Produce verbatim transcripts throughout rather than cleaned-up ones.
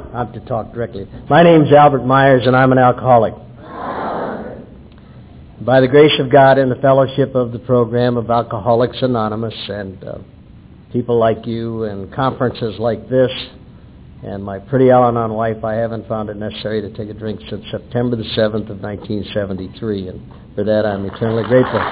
not to talk directly. My name's Albert Myers, and I'm an alcoholic. By the grace of God and the fellowship of the program of Alcoholics Anonymous and uh, people like you and conferences like this and my pretty Al-Anon wife, I haven't found it necessary to take a drink since September the seventh of nineteen seventy-three, and for that I'm eternally grateful.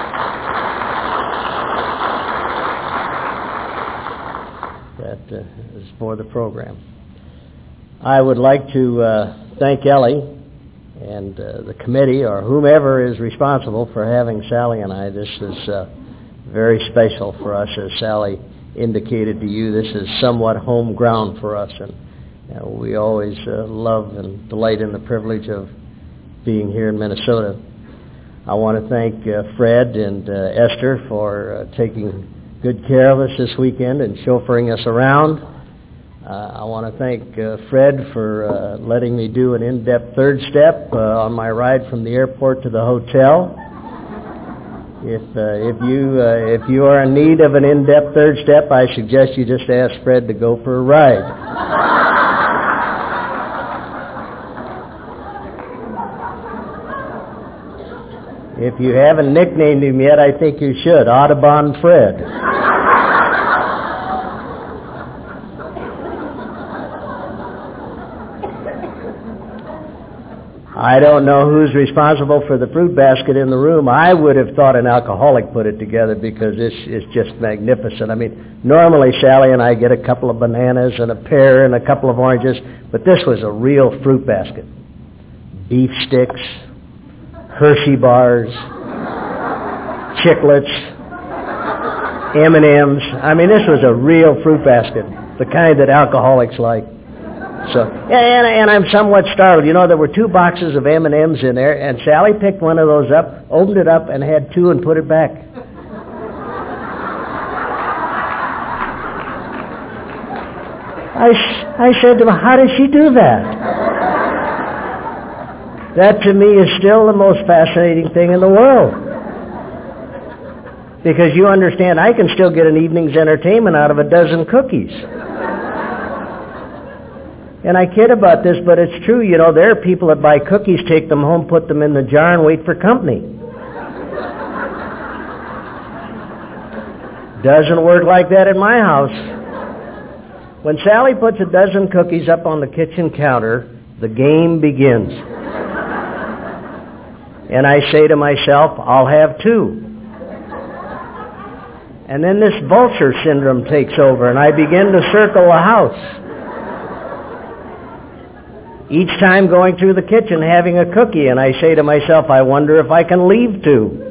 That uh, is for the program. I would like to uh, thank Ellie and uh, the committee or whomever is responsible for having Sally and I. This is uh, very special for us. As Sally indicated to you, this is somewhat home ground for us, and uh, we always uh, love and delight in the privilege of being here in Minnesota. I want to thank uh, Fred and uh, Esther for uh, taking good care of us this weekend and chauffeuring us around. Uh, I want to thank uh, Fred for uh, letting me do an in-depth third step uh, on my ride from the airport to the hotel. If uh, if you uh, if you are in need of an in-depth third step, I suggest you just ask Fred to go for a ride. If you haven't nicknamed him yet, I think you should. Audubon Fred. I don't know who's responsible for the fruit basket in the room. I would have thought an alcoholic put it together because this is just magnificent. I mean, normally Sally and I get a couple of bananas and a pear and a couple of oranges, but this was a real fruit basket. Beef sticks, Hershey bars, Chiclets, M and M's. I mean, this was a real fruit basket, the kind that alcoholics like. So, and, and I'm somewhat startled. You know, there were two boxes of M and M's in there, and Sally picked one of those up, opened it up, and had two and put it back. I, I said to her, how did she do that? That to me is still the most fascinating thing in the world. Because you understand, I can still get an evening's entertainment out of a dozen cookies. And I kid about this, but it's true. You know, there are people that buy cookies, take them home, put them in the jar, and wait for company. Doesn't work like that in my house. When Sally puts a dozen cookies up on the kitchen counter, the game begins. And I say to myself, I'll have two. And then this vulture syndrome takes over, and I begin to circle the house. Each time going through the kitchen having a cookie, and I say to myself, I wonder if I can leave two.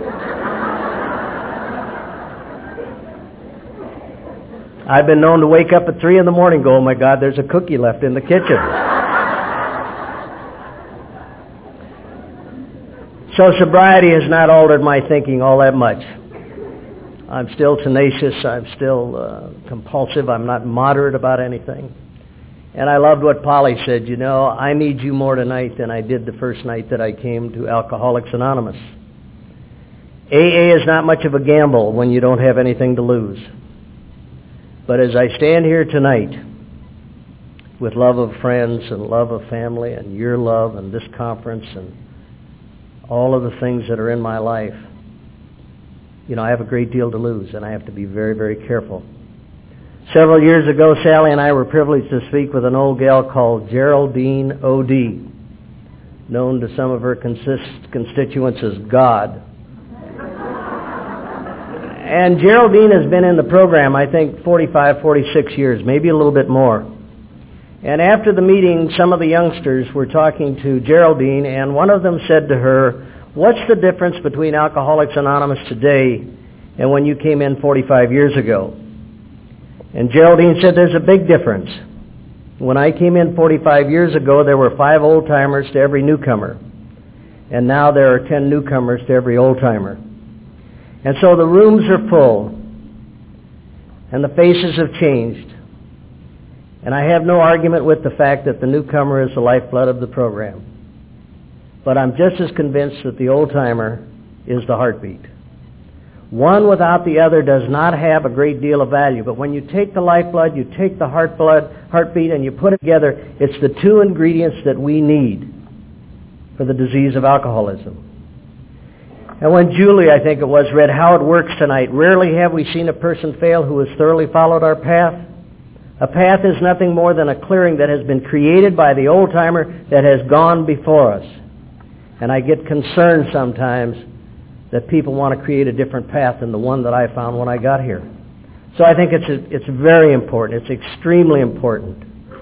I've been known to wake up at three in the morning and go, oh my God, there's a cookie left in the kitchen. So sobriety has not altered my thinking all that much. I'm still tenacious, I'm still uh, compulsive, I'm not moderate about anything. And I loved what Polly said, you know, I need you more tonight than I did the first night that I came to Alcoholics Anonymous. A A is not much of a gamble when you don't have anything to lose. But as I stand here tonight, with love of friends and love of family and your love and this conference and all of the things that are in my life, you know, I have a great deal to lose, and I have to be very, very careful. Several years ago, Sally and I were privileged to speak with an old gal called Geraldine O D, known to some of her consist- constituents as God. And Geraldine has been in the program, I think, forty-five, forty-six years, maybe a little bit more. And after the meeting, some of the youngsters were talking to Geraldine, and one of them said to her, what's the difference between Alcoholics Anonymous today and when you came in forty-five years ago? And Geraldine said, there's a big difference. When I came in forty-five years ago, there were five old-timers to every newcomer. And now there are ten newcomers to every old-timer. And so the rooms are full, and the faces have changed. And I have no argument with the fact that the newcomer is the lifeblood of the program. But I'm just as convinced that the old-timer is the heartbeat. One without the other does not have a great deal of value. But when you take the lifeblood, you take the heart blood, heartbeat, and you put it together, it's the two ingredients that we need for the disease of alcoholism. And when Julie, I think it was, read How It Works tonight, rarely have we seen a person fail who has thoroughly followed our path. A path is nothing more than a clearing that has been created by the old-timer that has gone before us. And I get concerned sometimes that people want to create a different path than the one that I found when I got here. So I think it's a, it's very important, it's extremely important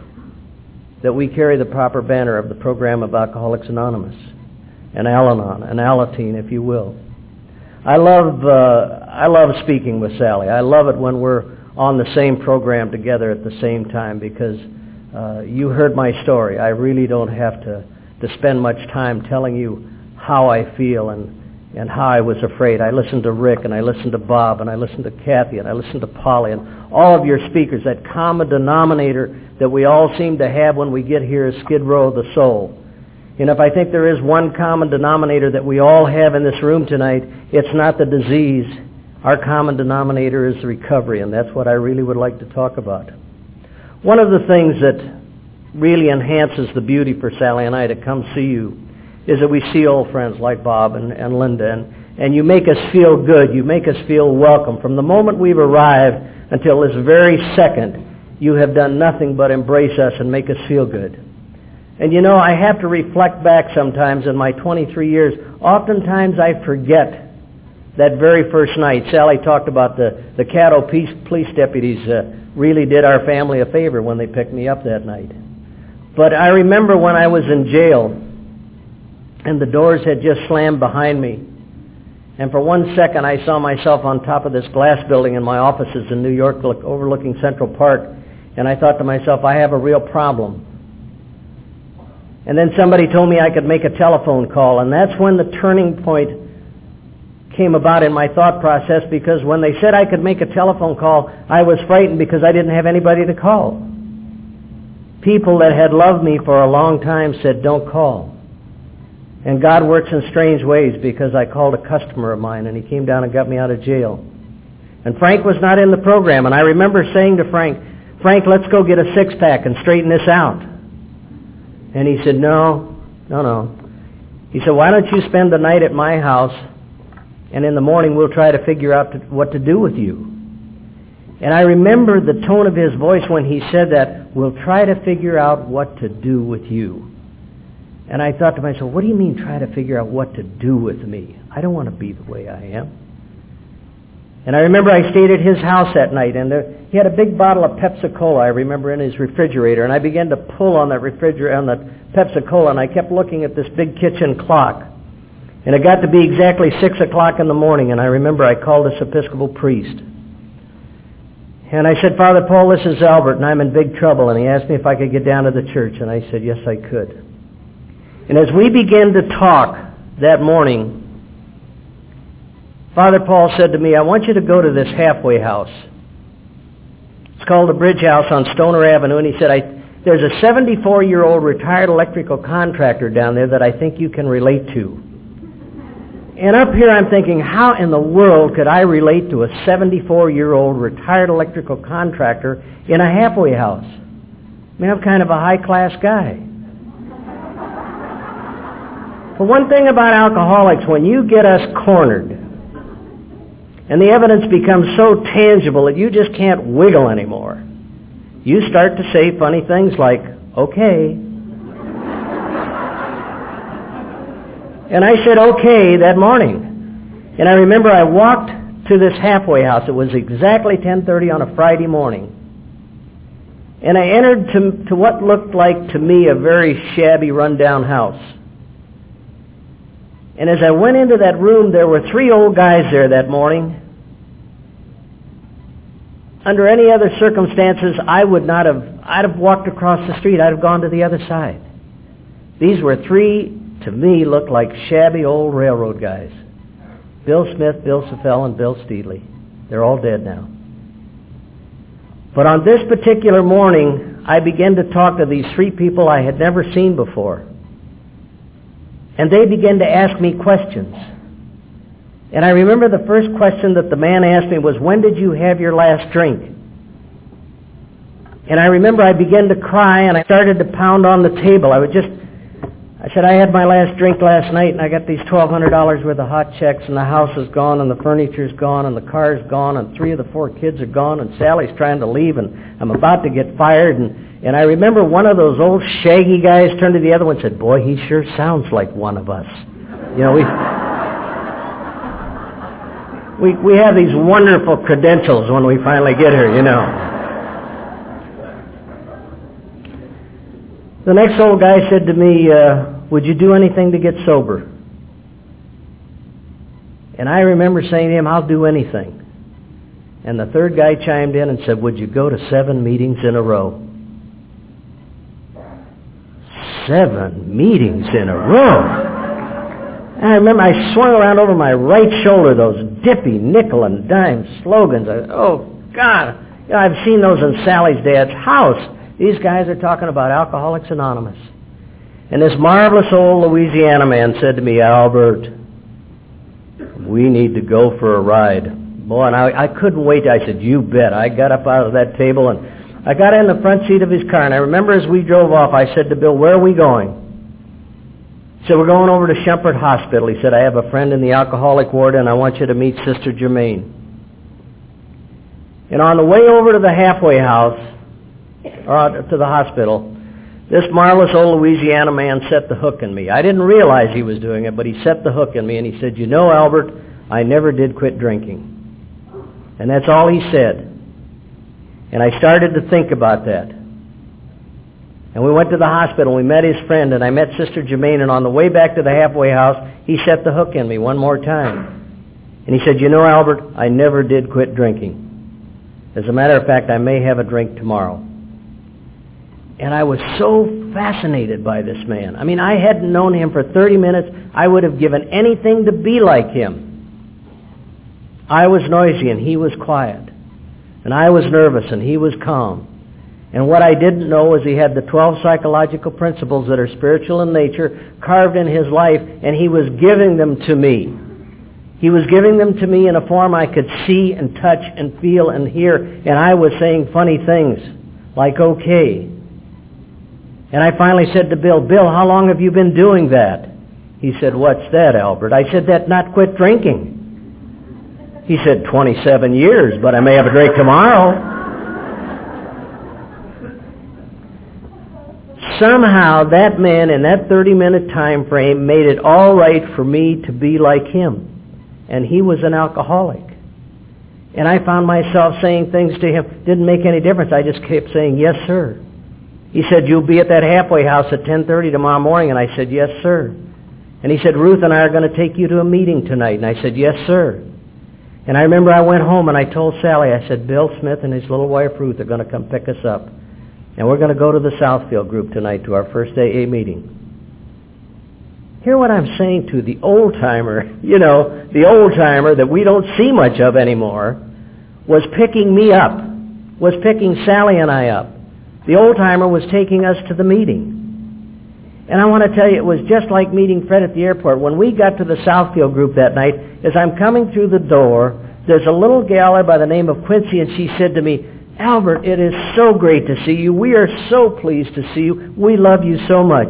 that we carry the proper banner of the program of Alcoholics Anonymous, and Al-Anon, and Alateen, if you will. I love uh, I love speaking with Sally. I love it when we're on the same program together at the same time, because uh, you heard my story. I really don't have to, to spend much time telling you how I feel and and how I was afraid. I listened to Rick, and I listened to Bob, and I listened to Kathy, and I listened to Polly, and all of your speakers. That common denominator that we all seem to have when we get here is Skid Row of the soul. And if I think there is one common denominator that we all have in this room tonight, it's not the disease. Our common denominator is the recovery, and that's what I really would like to talk about. One of the things that really enhances the beauty for Sally and I to come see you is that we see old friends like Bob and, and Linda, and, and you make us feel good. You make us feel welcome. From the moment we've arrived until this very second, you have done nothing but embrace us and make us feel good. And you know, I have to reflect back sometimes in my twenty-three years. Oftentimes I forget that very first night. Sally talked about the, the Caddo police, police deputies uh, really did our family a favor when they picked me up that night. But I remember when I was in jail, and the doors had just slammed behind me. And for one second, I saw myself on top of this glass building in my offices in New York, look, overlooking Central Park. And I thought to myself, I have a real problem. And then somebody told me I could make a telephone call. And that's when the turning point came about in my thought process, because when they said I could make a telephone call, I was frightened because I didn't have anybody to call. People that had loved me for a long time said, don't call. And God works in strange ways, because I called a customer of mine, and he came down and got me out of jail. And Frank was not in the program, and I remember saying to Frank, Frank, let's go get a six-pack and straighten this out. And he said, no, no, no. He said, why don't you spend the night at my house, and in the morning we'll try to figure out to, what to do with you. And I remember the tone of his voice when he said that, we'll try to figure out what to do with you. And I thought to myself, what do you mean try to figure out what to do with me? I don't want to be the way I am. And I remember I stayed at his house that night, and there, he had a big bottle of Pepsi-Cola, I remember, in his refrigerator. And I began to pull on that refrigerator, on that Pepsi-Cola, and I kept looking at this big kitchen clock. And it got to be exactly six o'clock in the morning, and I remember I called this Episcopal priest. And I said, Father Paul, this is Albert, and I'm in big trouble. And he asked me if I could get down to the church, and I said, yes, I could. And as we began to talk that morning, Father Paul said to me, I want you to go to this halfway house. It's called the Bridge House on Stoner Avenue. And he said, I, there's a seventy-four-year-old retired electrical contractor down there that I think you can relate to. And up here I'm thinking, how in the world could I relate to a seventy-four-year-old retired electrical contractor in a halfway house? I mean, I'm kind of a high-class guy. But one thing about alcoholics, when you get us cornered, and the evidence becomes so tangible that you just can't wiggle anymore, you start to say funny things like, okay. And I said, okay, that morning. And I remember I walked to this halfway house. It was exactly ten thirty on a Friday morning. And I entered to, to what looked like to me a very shabby, rundown house. And as I went into that room, there were three old guys there that morning. Under any other circumstances, I would not have, I'd have walked across the street. I'd have gone to the other side. These were three, to me, looked like shabby old railroad guys. Bill Smith, Bill Seffel, and Bill Steedley. They're all dead now. But on this particular morning, I began to talk to these three people I had never seen before. And they began to ask me questions. And I remember the first question that the man asked me was, when did you have your last drink? And I remember I began to cry, and I started to pound on the table. I would just, I said, I had my last drink last night, and I got these twelve hundred dollars worth of hot checks, and the house is gone, and the furniture's gone, and the car's gone, and three of the four kids are gone, and Sally's trying to leave, and I'm about to get fired. And, and I remember one of those old shaggy guys turned to the other one and said, boy, he sure sounds like one of us. You know, we... We we have these wonderful credentials when we finally get here, you know. The next old guy said to me, uh, would you do anything to get sober? And I remember saying to him, I'll do anything. And the third guy chimed in and said, would you go to seven meetings in a row? Seven meetings in a row? And I remember I swung around over my right shoulder those dippy nickel and dime slogans. I, oh, God. You know, I've seen those in Sally's dad's house. These guys are talking about Alcoholics Anonymous. And this marvelous old Louisiana man said to me, Albert, we need to go for a ride. Boy, and I, I couldn't wait. I said, you bet. I got up out of that table, and I got in the front seat of his car. And I remember as we drove off, I said to Bill, where are we going? He said, we're going over to Shumpert Hospital. He said, I have a friend in the alcoholic ward, and I want you to meet Sister Germaine. And on the way over to the halfway house, or to the hospital, this marvelous old Louisiana man set the hook in me. I didn't realize he was doing it, but he set the hook in me, and he said, you know, Albert, I never did quit drinking. And that's all he said. And I started to think about that. And we went to the hospital, we met his friend, and I met Sister Germaine, and on the way back to the halfway house, he set the hook in me one more time. And he said, you know, Albert, I never did quit drinking. As a matter of fact, I may have a drink tomorrow. And I was so fascinated by this man. I mean, I hadn't known him for thirty minutes. I would have given anything to be like him. I was noisy, and he was quiet. And I was nervous, and he was calm. And what I didn't know was he had the twelve psychological principles that are spiritual in nature carved in his life, and he was giving them to me. He was giving them to me in a form I could see and touch and feel and hear, and I was saying funny things, like, okay. And I finally said to Bill, Bill, how long have you been doing that? He said, what's that, Albert? I said, that not quit drinking. He said, twenty-seven years, but I may have a drink tomorrow. Somehow that man in that thirty-minute time frame made it all right for me to be like him. And he was an alcoholic. And I found myself saying things to him. Didn't make any difference. I just kept saying, yes, sir. He said, you'll be at that halfway house at ten thirty tomorrow morning. And I said, yes, sir. And he said, Ruth and I are going to take you to a meeting tonight. And I said, yes, sir. And I remember I went home and I told Sally, I said, Bill Smith and his little wife Ruth are going to come pick us up. And we're going to go to the Southfield group tonight to our first A A meeting. Hear what I'm saying to the old-timer, you know, the old-timer that we don't see much of anymore, was picking me up, was picking Sally and I up. The old-timer was taking us to the meeting. And I want to tell you, it was just like meeting Fred at the airport. When we got to the Southfield group that night, as I'm coming through the door, there's a little gal there by the name of Quincy, and she said to me, Albert, it is so great to see you. We are so pleased to see you. We love you so much.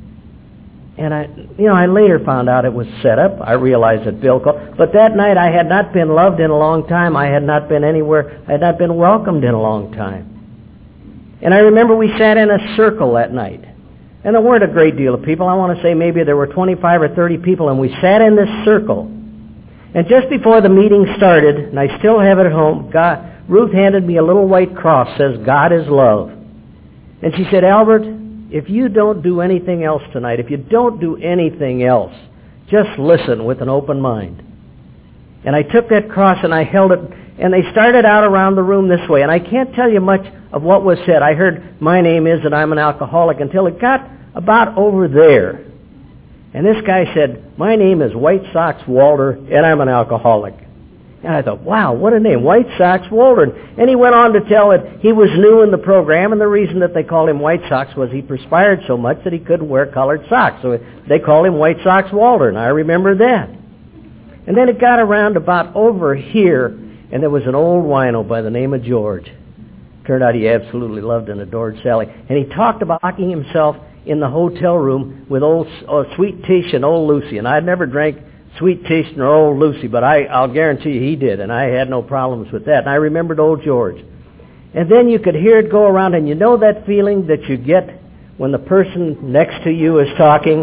And I, you know, I later found out it was set up. I realized that Bill called. But that night I had not been loved in a long time. I had not been anywhere. I had not been welcomed in a long time. And I remember we sat in a circle that night. And there weren't a great deal of people. I want to say maybe there were twenty-five or thirty people, and we sat in this circle. And just before the meeting started, and I still have it at home, God, Ruth handed me a little white cross, says, God is love. And she said, Albert, if you don't do anything else tonight, if you don't do anything else, just listen with an open mind. And I took that cross and I held it, and they started out around the room this way. And I can't tell you much of what was said. I heard, my name is, and I'm an alcoholic, until it got about over there. And this guy said, my name is White Sox Walter, and I'm an alcoholic. And I thought, wow, what a name, White Sox Walter. And he went on to tell that he was new in the program, and the reason that they called him White Sox was he perspired so much that he couldn't wear colored socks. So they called him White Sox Walter, and I remember that. And then it got around about over here, and there was an old wino by the name of George. Turned out he absolutely loved and adored Sally. And he talked about locking himself in the hotel room with old uh, Sweet Tish and old Lucy. And I'd never drank Sweet Tish nor old Lucy, but I, I'll guarantee you he did, and I had no problems with that. And I remembered old George. And then you could hear it go around, and you know that feeling that you get when the person next to you is talking,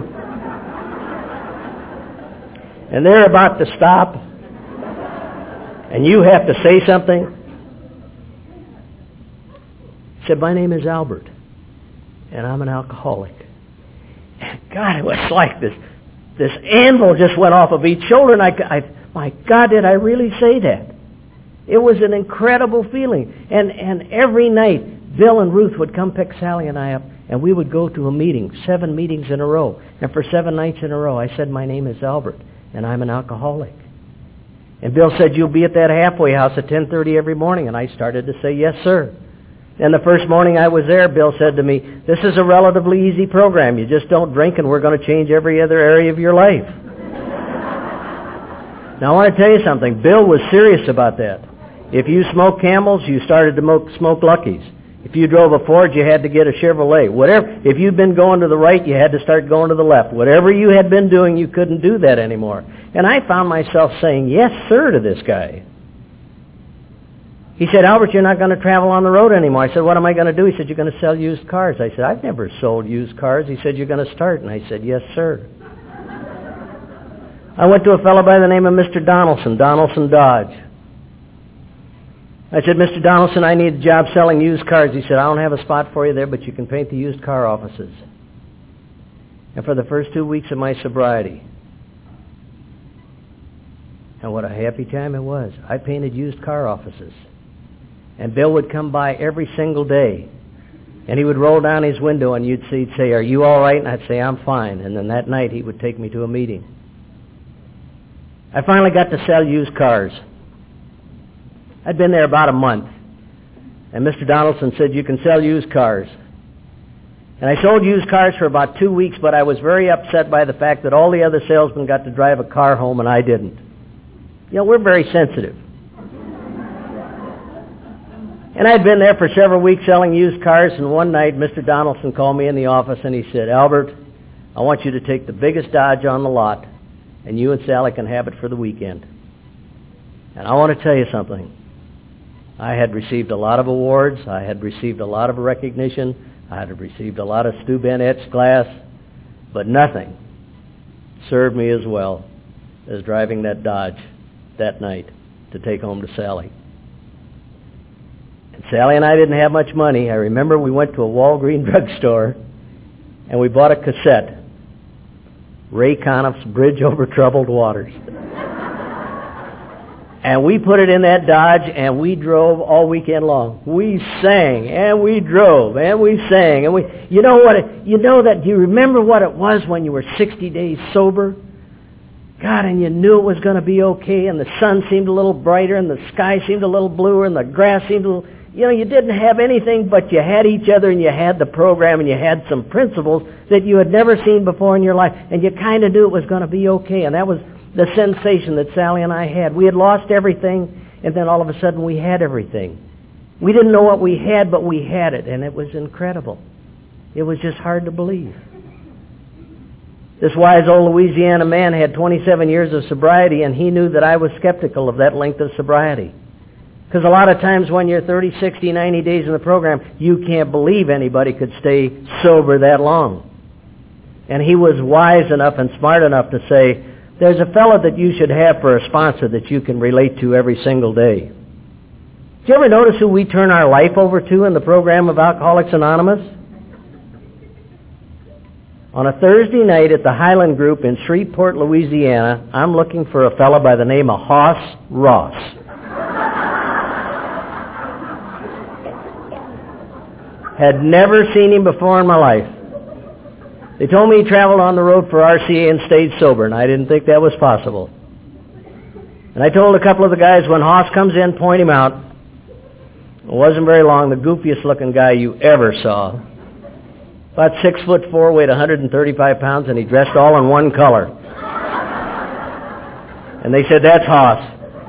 and they're about to stop, and you have to say something. He said, "My name is Albert, and I'm an alcoholic." And God, it was like this this anvil just went off of each shoulder, and I, I, my God, did I really say that? It was an incredible feeling. And, and every night, Bill and Ruth would come pick Sally and I up, and we would go to a meeting, seven meetings in a row. And for seven nights in a row, I said, "My name is Albert, and I'm an alcoholic." And Bill said, "You'll be at that halfway house at ten thirty every morning." And I started to say, "Yes, sir." And the first morning I was there, Bill said to me, "This is a relatively easy program. You just don't drink, and we're going to change every other area of your life." Now, I want to tell you something. Bill was serious about that. If you smoked Camels, you started to mo- smoke Luckies. If you drove a Ford, you had to get a Chevrolet. Whatever. If you'd been going to the right, you had to start going to the left. Whatever you had been doing, you couldn't do that anymore. And I found myself saying, "Yes, sir," to this guy. He said, "Albert, you're not going to travel on the road anymore." I said, "What am I going to do?" He said, "You're going to sell used cars." I said, "I've never sold used cars." He said, "You're going to start." And I said, "Yes, sir." I went to a fellow by the name of Mister Donaldson, Donaldson Dodge. I said, "Mister Donaldson, I need a job selling used cars." He said, "I don't have a spot for you there, but you can paint the used car offices." And for the first two weeks of my sobriety, and what a happy time it was, I painted used car offices. And Bill would come by every single day, and he would roll down his window, and you'd see, he'd say, "Are you all right?" And I'd say, "I'm fine." And then that night he would take me to a meeting. I finally got to sell used cars. I'd been there about a month, and Mister Donaldson said, "You can sell used cars." And I sold used cars for about two weeks, but I was very upset by the fact that all the other salesmen got to drive a car home and I didn't. You know, we're very sensitive. And I'd been there for several weeks selling used cars, and one night Mister Donaldson called me in the office and he said, "Albert, I want you to take the biggest Dodge on the lot, and you and Sally can have it for the weekend." And I want to tell you something. I had received a lot of awards. I had received a lot of recognition. I had received a lot of Stu Bennett's glass, but nothing served me as well as driving that Dodge that night to take home to Sally. And Sally and I didn't have much money. I remember we went to a Walgreens drugstore and we bought a cassette, Ray Conniff's Bridge Over Troubled Waters. And we put it in that Dodge, and we drove all weekend long. We sang, and we drove, and we sang, and we. You know what? It, you know that. Do you remember what it was when you were sixty days sober? God, and you knew it was going to be okay, and the sun seemed a little brighter, and the sky seemed a little bluer, and the grass seemed a little. You know, you didn't have anything, but you had each other, and you had the program, and you had some principles that you had never seen before in your life, and you kind of knew it was going to be okay, and that was the sensation that Sally and I had. We had lost everything, and then all of a sudden we had everything. We didn't know what we had, but we had it, and it was incredible. It was just hard to believe. This wise old Louisiana man had twenty-seven years of sobriety, and he knew that I was skeptical of that length of sobriety. Because a lot of times when you're thirty, sixty, ninety days in the program, you can't believe anybody could stay sober that long. And he was wise enough and smart enough to say, "There's a fellow that you should have for a sponsor that you can relate to every single day." Do you ever notice who we turn our life over to in the program of Alcoholics Anonymous? On a Thursday night at the Highland Group in Shreveport, Louisiana, I'm looking for a fellow by the name of Hoss Ross. Had never seen him before in my life. They told me he traveled on the road for R C A and stayed sober, and I didn't think that was possible. And I told a couple of the guys, when Hoss comes in, point him out. It wasn't very long, the goofiest looking guy you ever saw. About six foot four, weighed one hundred thirty-five pounds, and he dressed all in one color. And they said, that's Hoss.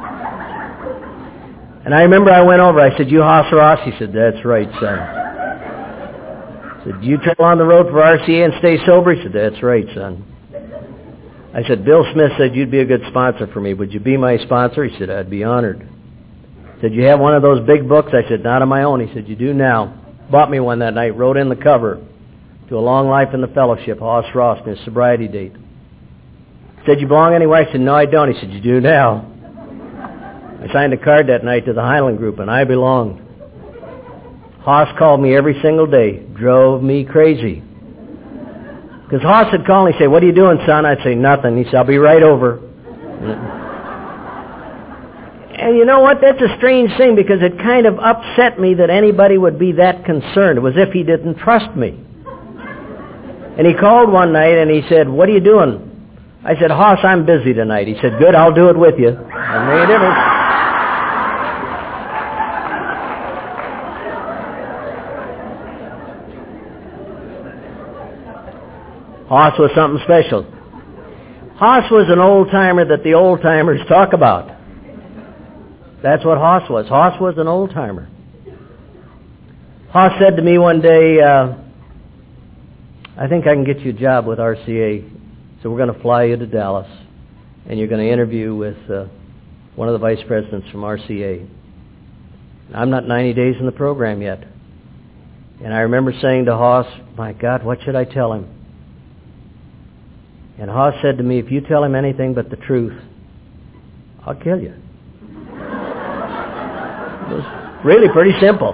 And I remember I went over, I said, you Hoss Ross? He said, that's right, son. I said, do you travel on the road for R C A and stay sober? He said, that's right, son. I said, Bill Smith said you'd be a good sponsor for me. Would you be my sponsor? He said, I'd be honored. He said, you have one of those big books? I said, not on my own. He said, you do now. Bought me one that night, wrote in the cover, to a long life in the fellowship, Hoss Ross, and his sobriety date. He said, you belong anywhere? I said, no, I don't. He said, you do now. I signed a card that night to the Highland Group, and I belonged. Hoss called me every single day, drove me crazy. Because Hoss would call and he'd say, what are you doing, son? I'd say, nothing. He said, I'll be right over. And you know what? That's a strange thing, because it kind of upset me that anybody would be that concerned. It was as if he didn't trust me. And he called one night and he said, what are you doing? I said, Hoss, I'm busy tonight. He said, good, I'll do it with you. It made a difference. Hoss was something special. Hoss was an old-timer that the old-timers talk about. That's what Hoss was. Hoss was an old-timer. Hoss said to me one day, uh, I think I can get you a job with R C A. So we're going to fly you to Dallas, and you're going to interview with uh, one of the vice presidents from R C A. I'm not ninety days in the program yet. And I remember saying to Hoss, my God, what should I tell him? And Hoss said to me, if you tell him anything but the truth, I'll kill you. It was really pretty simple.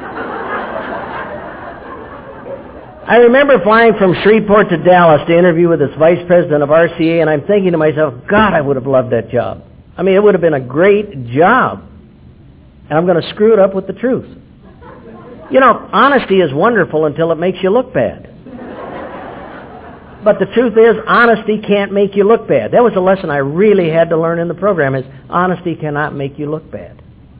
I remember flying from Shreveport to Dallas to interview with this vice president of R C A, and I'm thinking to myself, God, I would have loved that job. I mean, it would have been a great job. And I'm going to screw it up with the truth. You know, honesty is wonderful until it makes you look bad. But the truth is, honesty can't make you look bad. That was a lesson I really had to learn in the program, is honesty cannot make you look bad.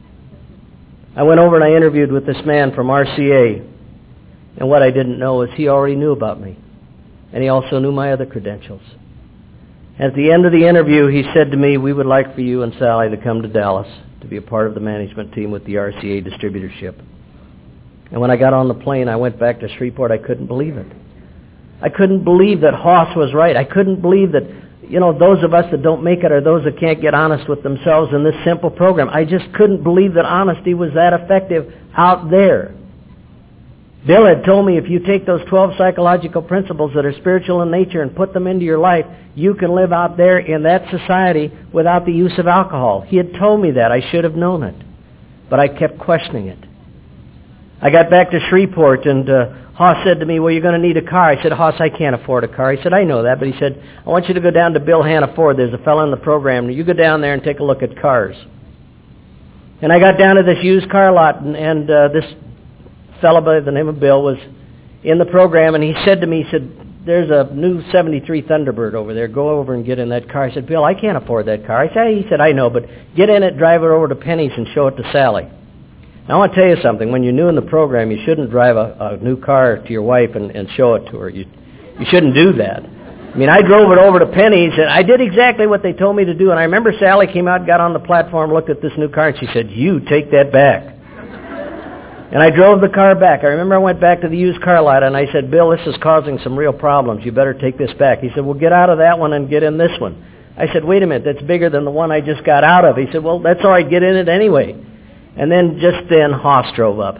I went over and I interviewed with this man from R C A. And what I didn't know is he already knew about me. And he also knew my other credentials. At the end of the interview, he said to me, we would like for you and Sally to come to Dallas to be a part of the management team with the R C A distributorship. And when I got on the plane, I went back to Shreveport. I couldn't believe it. I couldn't believe that Hoss was right. I couldn't believe that, you know, those of us that don't make it are those that can't get honest with themselves in this simple program. I just couldn't believe that honesty was that effective out there. Bill had told me if you take those twelve psychological principles that are spiritual in nature and put them into your life, you can live out there in that society without the use of alcohol. He had told me that. I should have known it. But I kept questioning it. I got back to Shreveport, and uh, Hoss said to me, well, you're going to need a car. I said, Hoss, I can't afford a car. He said, I know that. But he said, I want you to go down to Bill Hanna Ford. There's a fellow in the program. You go down there and take a look at cars. And I got down to this used car lot, and, and uh, this fellow by the name of Bill was in the program, and he said to me, he said, there's a new seventy-three Thunderbird over there. Go over and get in that car. I said, Bill, I can't afford that car. I said, he said, I know, but get in it, drive it over to Penny's, and show it to Sally. Now, I want to tell you something. When you're new in the program, you shouldn't drive a, a new car to your wife and, and show it to her. You, you shouldn't do that. I mean, I drove it over to Penny's, and I did exactly what they told me to do. And I remember Sally came out, got on the platform, looked at this new car, and she said, you take that back. And I drove the car back. I remember I went back to the used car lot, and I said, Bill, this is causing some real problems. You better take this back. He said, well, get out of that one and get in this one. I said, wait a minute, that's bigger than the one I just got out of. He said, well, that's all right, get in it anyway. And then just then, Hoss drove up.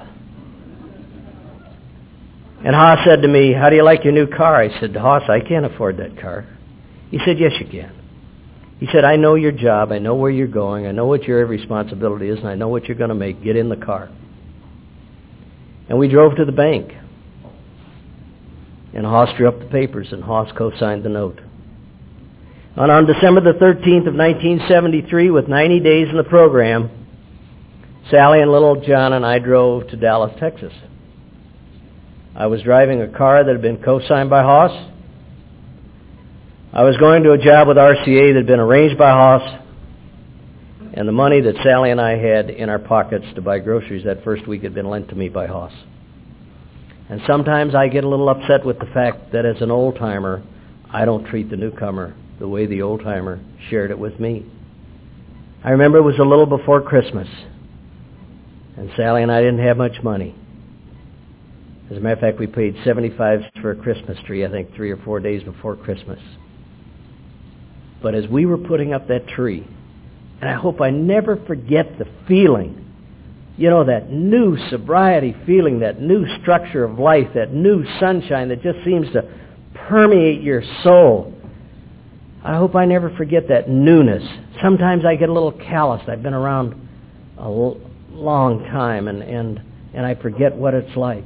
And Hoss said to me, how do you like your new car? I said, Hoss, I can't afford that car. He said, yes, you can. He said, I know your job. I know where you're going. I know what your responsibility is, and I know what you're going to make. Get in the car. And we drove to the bank. And Hoss drew up the papers, and Hoss co-signed the note. And on December the thirteenth of nineteen seventy-three, with ninety days in the program, Sally and little John and I drove to Dallas, Texas. I was driving a car that had been co-signed by Hoss. I was going to a job with R C A that had been arranged by Hoss. And the money that Sally and I had in our pockets to buy groceries that first week had been lent to me by Hoss. And sometimes I get a little upset with the fact that as an old-timer, I don't treat the newcomer the way the old-timer shared it with me. I remember it was a little before Christmas, and Sally and I didn't have much money. As a matter of fact, we paid seventy-five cents for a Christmas tree, I think three or four days before Christmas. But as we were putting up that tree, and I hope I never forget the feeling, you know, that new sobriety feeling, that new structure of life, that new sunshine that just seems to permeate your soul. I hope I never forget that newness. Sometimes I get a little calloused. I've been around a l- long time, and, and, and I forget what it's like.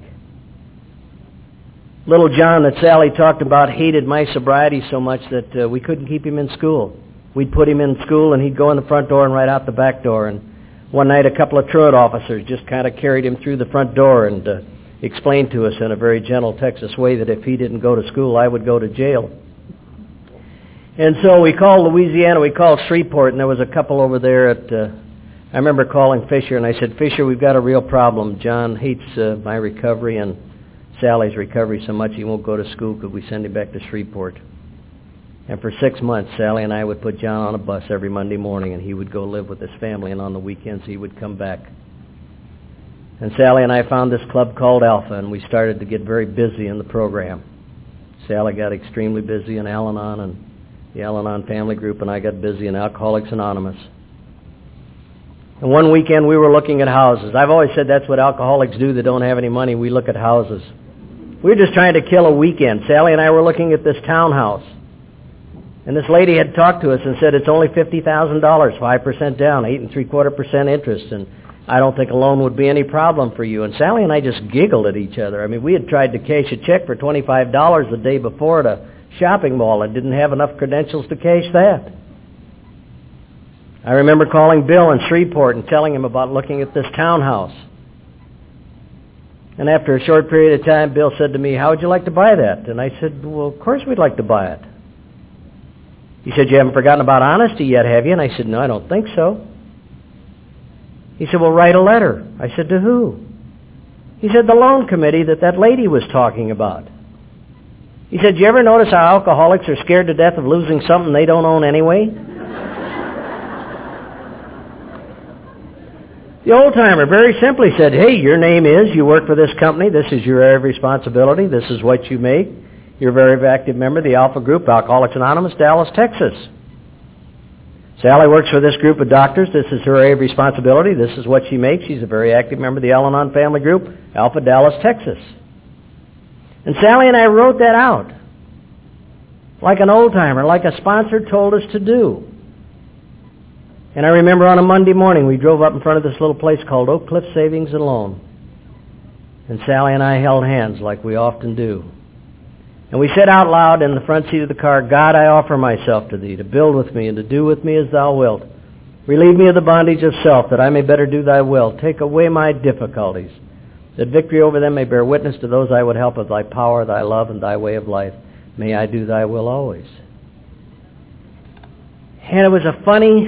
Little John that Sally talked about hated my sobriety so much that uh, we couldn't keep him in school. We'd put him in school, and he'd go in the front door and right out the back door. And one night, a couple of truant officers just kind of carried him through the front door and uh, explained to us in a very gentle Texas way that if he didn't go to school, I would go to jail. And so we called Louisiana, we called Shreveport, and there was a couple over there at, uh, I remember calling Fisher, and I said, Fisher, we've got a real problem. John hates uh, my recovery and Sally's recovery so much he won't go to school. Could we send him back to Shreveport? And for six months, Sally and I would put John on a bus every Monday morning, and he would go live with his family, and on the weekends he would come back. And Sally and I found this club called Alpha, and we started to get very busy in the program. Sally got extremely busy in Al-Anon and the Al-Anon family group, and I got busy in Alcoholics Anonymous. And one weekend we were looking at houses. I've always said that's what alcoholics do that don't have any money. We look at houses. We were just trying to kill a weekend. Sally and I were looking at this townhouse. And this lady had talked to us and said, it's only fifty thousand dollars, five percent down, eight and three quarter percent interest, and I don't think a loan would be any problem for you. And Sally and I just giggled at each other. I mean, we had tried to cash a check for twenty-five dollars the day before at a shopping mall and didn't have enough credentials to cash that. I remember calling Bill in Shreveport and telling him about looking at this townhouse. And after a short period of time, Bill said to me, how would you like to buy that? And I said, well, of course we'd like to buy it. He said, you haven't forgotten about honesty yet, have you? And I said, no, I don't think so. He said, well, write a letter. I said, to who? He said, the loan committee that that lady was talking about. He said, you ever notice how alcoholics are scared to death of losing something they don't own anyway? The old-timer very simply said, hey, your name is, you work for this company, this is your area of responsibility, this is what you make. You're a very active member of the Alpha Group, Alcoholics Anonymous, Dallas, Texas. Sally works for this group of doctors. This is her area of responsibility. This is what she makes. She's a very active member of the Al-Anon family group, Alpha, Dallas, Texas. And Sally and I wrote that out like an old-timer, like a sponsor told us to do. And I remember on a Monday morning, we drove up in front of this little place called Oak Cliff Savings and Loan. And Sally and I held hands like we often do. And we said out loud in the front seat of the car, God, I offer myself to thee, to build with me and to do with me as thou wilt. Relieve me of the bondage of self, that I may better do thy will. Take away my difficulties, that victory over them may bear witness to those I would help of thy power, thy love, and thy way of life. May I do thy will always. And it was a funny,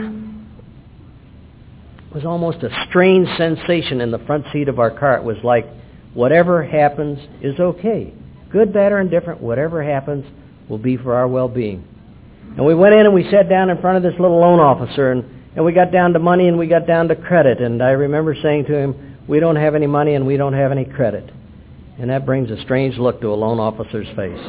it was almost a strange sensation in the front seat of our car. It was like, whatever happens is okay. Good, bad, or indifferent, whatever happens will be for our well-being. And we went in and we sat down in front of this little loan officer, and, and we got down to money and we got down to credit. And I remember saying to him, we don't have any money and we don't have any credit. And that brings a strange look to a loan officer's face.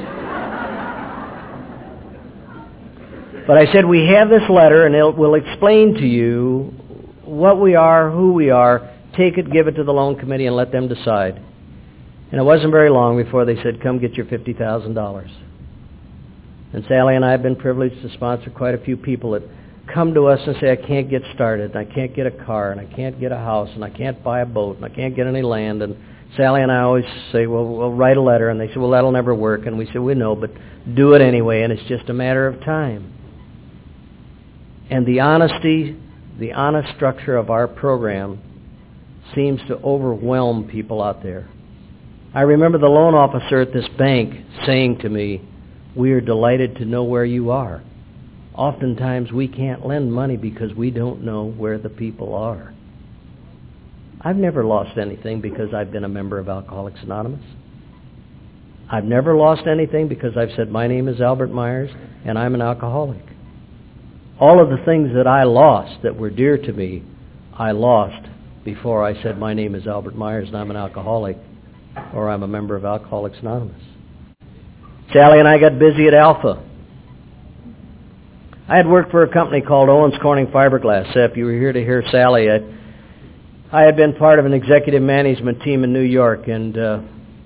But I said, we have this letter and it will explain to you what we are, who we are. Take it, give it to the loan committee, and let them decide. And it wasn't very long before they said, come get your fifty thousand dollars. And Sally and I have been privileged to sponsor quite a few people that come to us and say, I can't get started, and I can't get a car, and I can't get a house, and I can't buy a boat, and I can't get any land. And Sally and I always say, well, we'll write a letter. And they say, well, that'll never work. And we say, we know, but do it anyway, and it's just a matter of time. And the honesty, the honest structure of our program seems to overwhelm people out there. I remember the loan officer at this bank saying to me, we are delighted to know where you are. Oftentimes we can't lend money because we don't know where the people are. I've never lost anything because I've been a member of Alcoholics Anonymous. I've never lost anything because I've said, my name is Albert Myers and I'm an alcoholic. All of the things that I lost that were dear to me, I lost before I said, my name is Albert Myers and I'm an alcoholic, or I'm a member of Alcoholics Anonymous. Sally and I got busy at Alpha. I had worked for a company called Owens Corning Fiberglass. If you were here to hear Sally, I, I had been part of an executive management team in New York, and uh,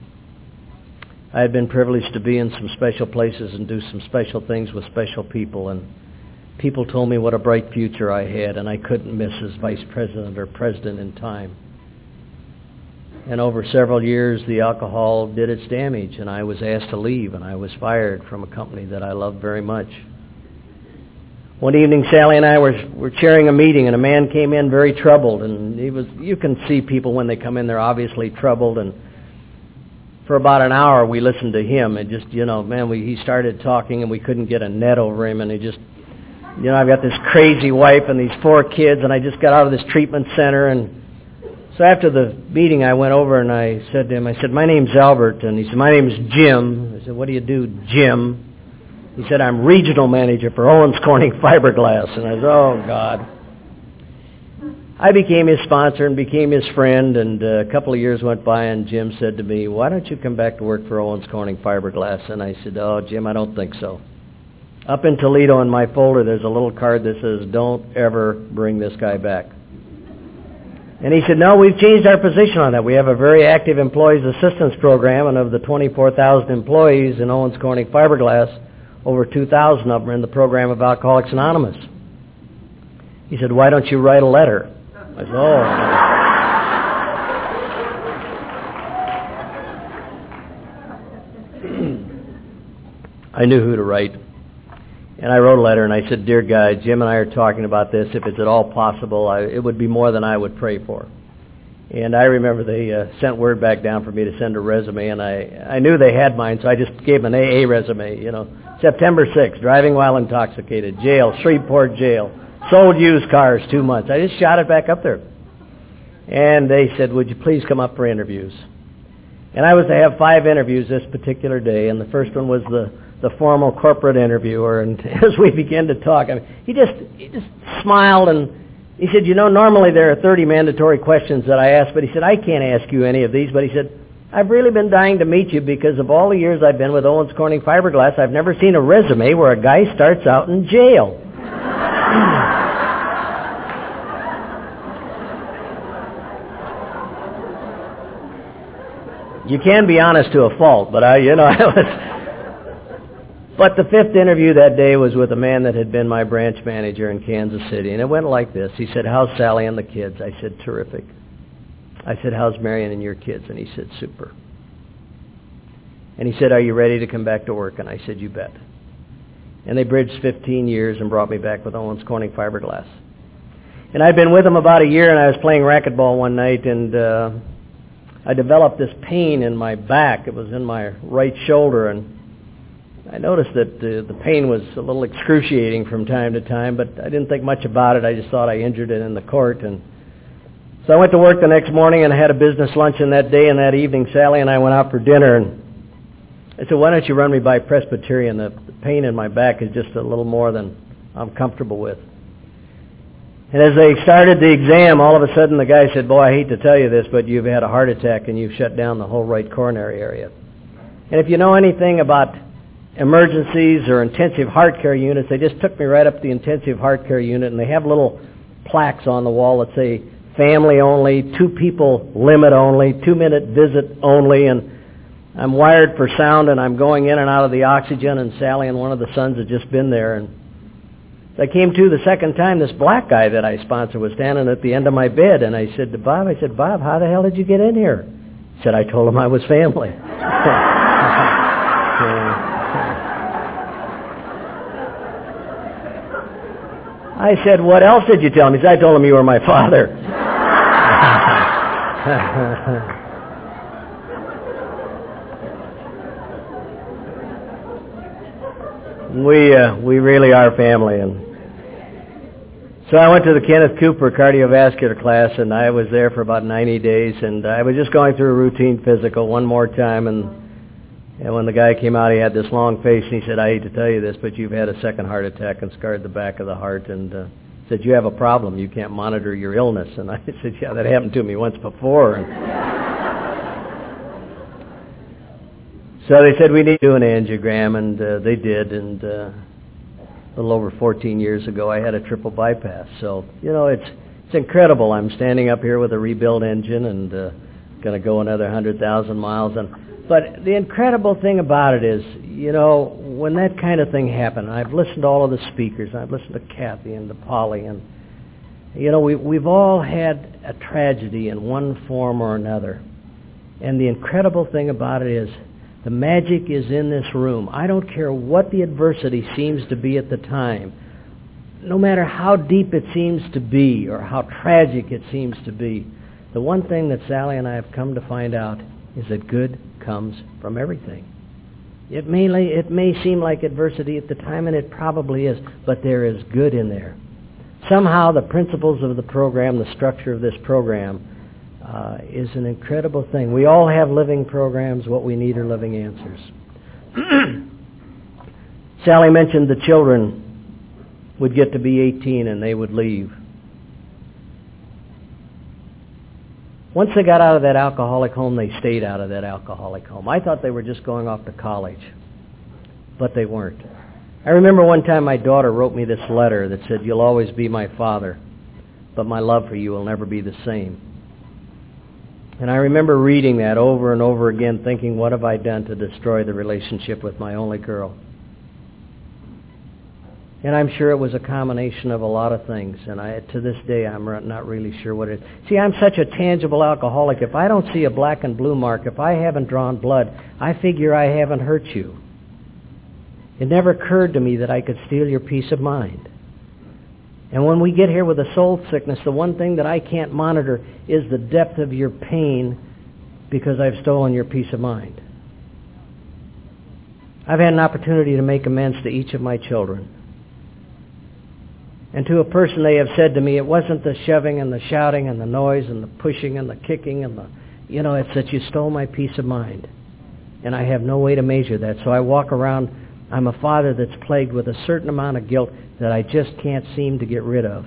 I had been privileged to be in some special places and do some special things with special people, and people told me what a bright future I had, and I couldn't miss as vice president or president in time. And over several years, the alcohol did its damage, and I was asked to leave, and I was fired from a company that I loved very much. One evening, Sally and I were, were chairing a meeting, and a man came in very troubled, and he was, you can see people when they come in, they're obviously troubled, and for about an hour, we listened to him, and just, you know, man, we, he started talking, and we couldn't get a net over him, and he just, you know, I've got this crazy wife and these four kids, and I just got out of this treatment center, and so after the meeting, I went over and I said to him, I said, my name's Albert, and he said, my name's Jim. I said, what do you do, Jim? He said, I'm regional manager for Owens Corning Fiberglass, and I said, oh, God. I became his sponsor and became his friend, and uh, a couple of years went by, and Jim said to me, why don't you come back to work for Owens Corning Fiberglass? And I said, oh, Jim, I don't think so. Up in Toledo in my folder, there's a little card that says, don't ever bring this guy back. And he said, no, we've changed our position on that. We have a very active employees assistance program, and of the twenty-four thousand employees in Owens Corning Fiberglass, over two thousand of them are in the program of Alcoholics Anonymous. He said, why don't you write a letter? I said, oh. I knew who to write. And I wrote a letter, and I said, dear guy, Jim and I are talking about this. If it's at all possible, I, it would be more than I would pray for. And I remember they uh, sent word back down for me to send a resume, and I, I knew they had mine, so I just gave them an A A resume, you know. September sixth, driving while intoxicated, jail, Shreveport jail, sold used cars, two months. I just shot it back up there. And they said, would you please come up for interviews? And I was to have five interviews this particular day, and the first one was the the formal corporate interviewer, and as we began to talk, I mean, he just he just smiled, and he said, you know, normally there are thirty mandatory questions that I ask, but he said, I can't ask you any of these, but he said, I've really been dying to meet you because of all the years I've been with Owens Corning Fiberglass, I've never seen a resume where a guy starts out in jail. You can be honest to a fault, but I, you know, I was... But the fifth interview that day was with a man that had been my branch manager in Kansas City, and it went like this. He said, how's Sally and the kids? I said, terrific. I said, how's Marion and your kids? And he said, super. And he said, are you ready to come back to work? And I said, you bet. And they bridged fifteen years and brought me back with Owens Corning Fiberglass. And I'd been with them about a year, and I was playing racquetball one night, and uh, I developed this pain in my back. It was in my right shoulder, and I noticed that uh, the pain was a little excruciating from time to time, but I didn't think much about it. I just thought I injured it in the court. And so I went to work the next morning, and I had a business luncheon that day, and that evening Sally and I went out for dinner, and I said, why don't you run me by Presbyterian? The, the pain in my back is just a little more than I'm comfortable with. And as they started the exam, all of a sudden the guy said, boy, I hate to tell you this, but you've had a heart attack and you've shut down the whole right coronary area. And if you know anything about emergencies or intensive heart care units, they just took me right up to the intensive heart care unit, and they have little plaques on the wall that say family only, two people limit only, two minute visit only, and I'm wired for sound, and I'm going in and out of the oxygen, and Sally and one of the sons had just been there, and I came to the second time, this black guy that I sponsored was standing at the end of my bed, and I said to Bob, I said, Bob, how the hell did you get in here? He said, I told him I was family. I said, what else did you tell him? He said, I told him you were my father. we uh, we really are family. And so I went to the Kenneth Cooper cardiovascular class, and I was there for about ninety days, and I was just going through a routine physical one more time, and And when the guy came out, he had this long face, and he said, I hate to tell you this, but you've had a second heart attack and scarred the back of the heart, and uh, said, you have a problem. You can't monitor your illness. And I said, yeah, that happened to me once before. And so they said, we need to do an angiogram, and uh, they did, and uh, a little over fourteen years ago, I had a triple bypass. So, you know, it's it's incredible. I'm standing up here with a rebuilt engine and uh, going to go another one hundred thousand miles. And But the incredible thing about it is, you know, when that kind of thing happened, I've listened to all of the speakers, I've listened to Kathy and to Polly, and, you know, we, we've all had a tragedy in one form or another. And the incredible thing about it is, the magic is in this room. I don't care what the adversity seems to be at the time. No matter how deep it seems to be or how tragic it seems to be, the one thing that Sally and I have come to find out is that good comes from everything. It may, it may seem like adversity at the time, and it probably is, but there is good in there. Somehow the principles of the program, the structure of this program, uh, is an incredible thing. We all have living programs. What we need are living answers. Sally mentioned the children would get to be eighteen and they would leave. Once they got out of that alcoholic home, they stayed out of that alcoholic home. I thought they were just going off to college, but they weren't. I remember one time my daughter wrote me this letter that said, you'll always be my father, but my love for you will never be the same. And I remember reading that over and over again, thinking, what have I done to destroy the relationship with my only girl? And I'm sure it was a combination of a lot of things. And I, to this day, I'm not really sure what it is. See, I'm such a tangible alcoholic. If I don't see a black and blue mark, if I haven't drawn blood, I figure I haven't hurt you. It never occurred to me that I could steal your peace of mind. And when we get here with a soul sickness, the one thing that I can't monitor is the depth of your pain because I've stolen your peace of mind. I've had an opportunity to make amends to each of my children. And to a person, they have said to me, it wasn't the shoving and the shouting and the noise and the pushing and the kicking and the, you know, it's that you stole my peace of mind. And I have no way to measure that. So I walk around, I'm a father that's plagued with a certain amount of guilt that I just can't seem to get rid of.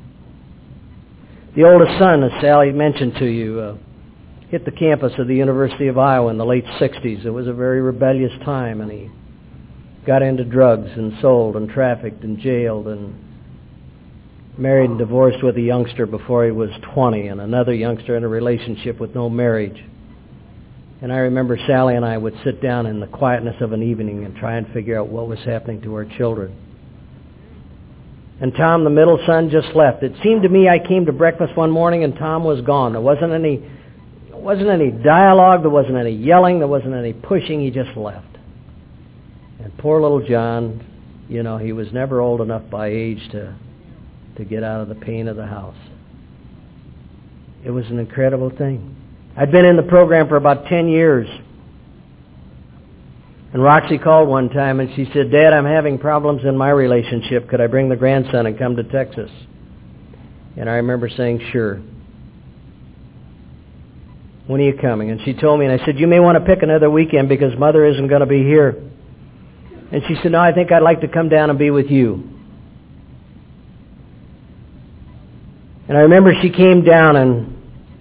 The oldest son, as Sally mentioned to you, uh, hit the campus of the University of Iowa in the late sixties. It was a very rebellious time, and he got into drugs and sold and trafficked and jailed and married and divorced with a youngster before he was twenty, and another youngster in a relationship with no marriage. And I remember Sally and I would sit down in the quietness of an evening and try and figure out what was happening to our children. And Tom, the middle son, just left. It seemed to me I came to breakfast one morning and Tom was gone. There wasn't any, there wasn't any dialogue, there wasn't any yelling, there wasn't any pushing. He just left. And poor little John, you know, he was never old enough by age to to get out of the pain of the house. It was an incredible thing. I'd been in the program for about ten years. And Roxy called one time and she said, Dad, I'm having problems in my relationship. Could I bring the grandson and come to Texas? And I remember saying, sure. When are you coming? And she told me, and I said, you may want to pick another weekend because Mother isn't going to be here. And she said, no, I think I'd like to come down and be with you. And I remember she came down and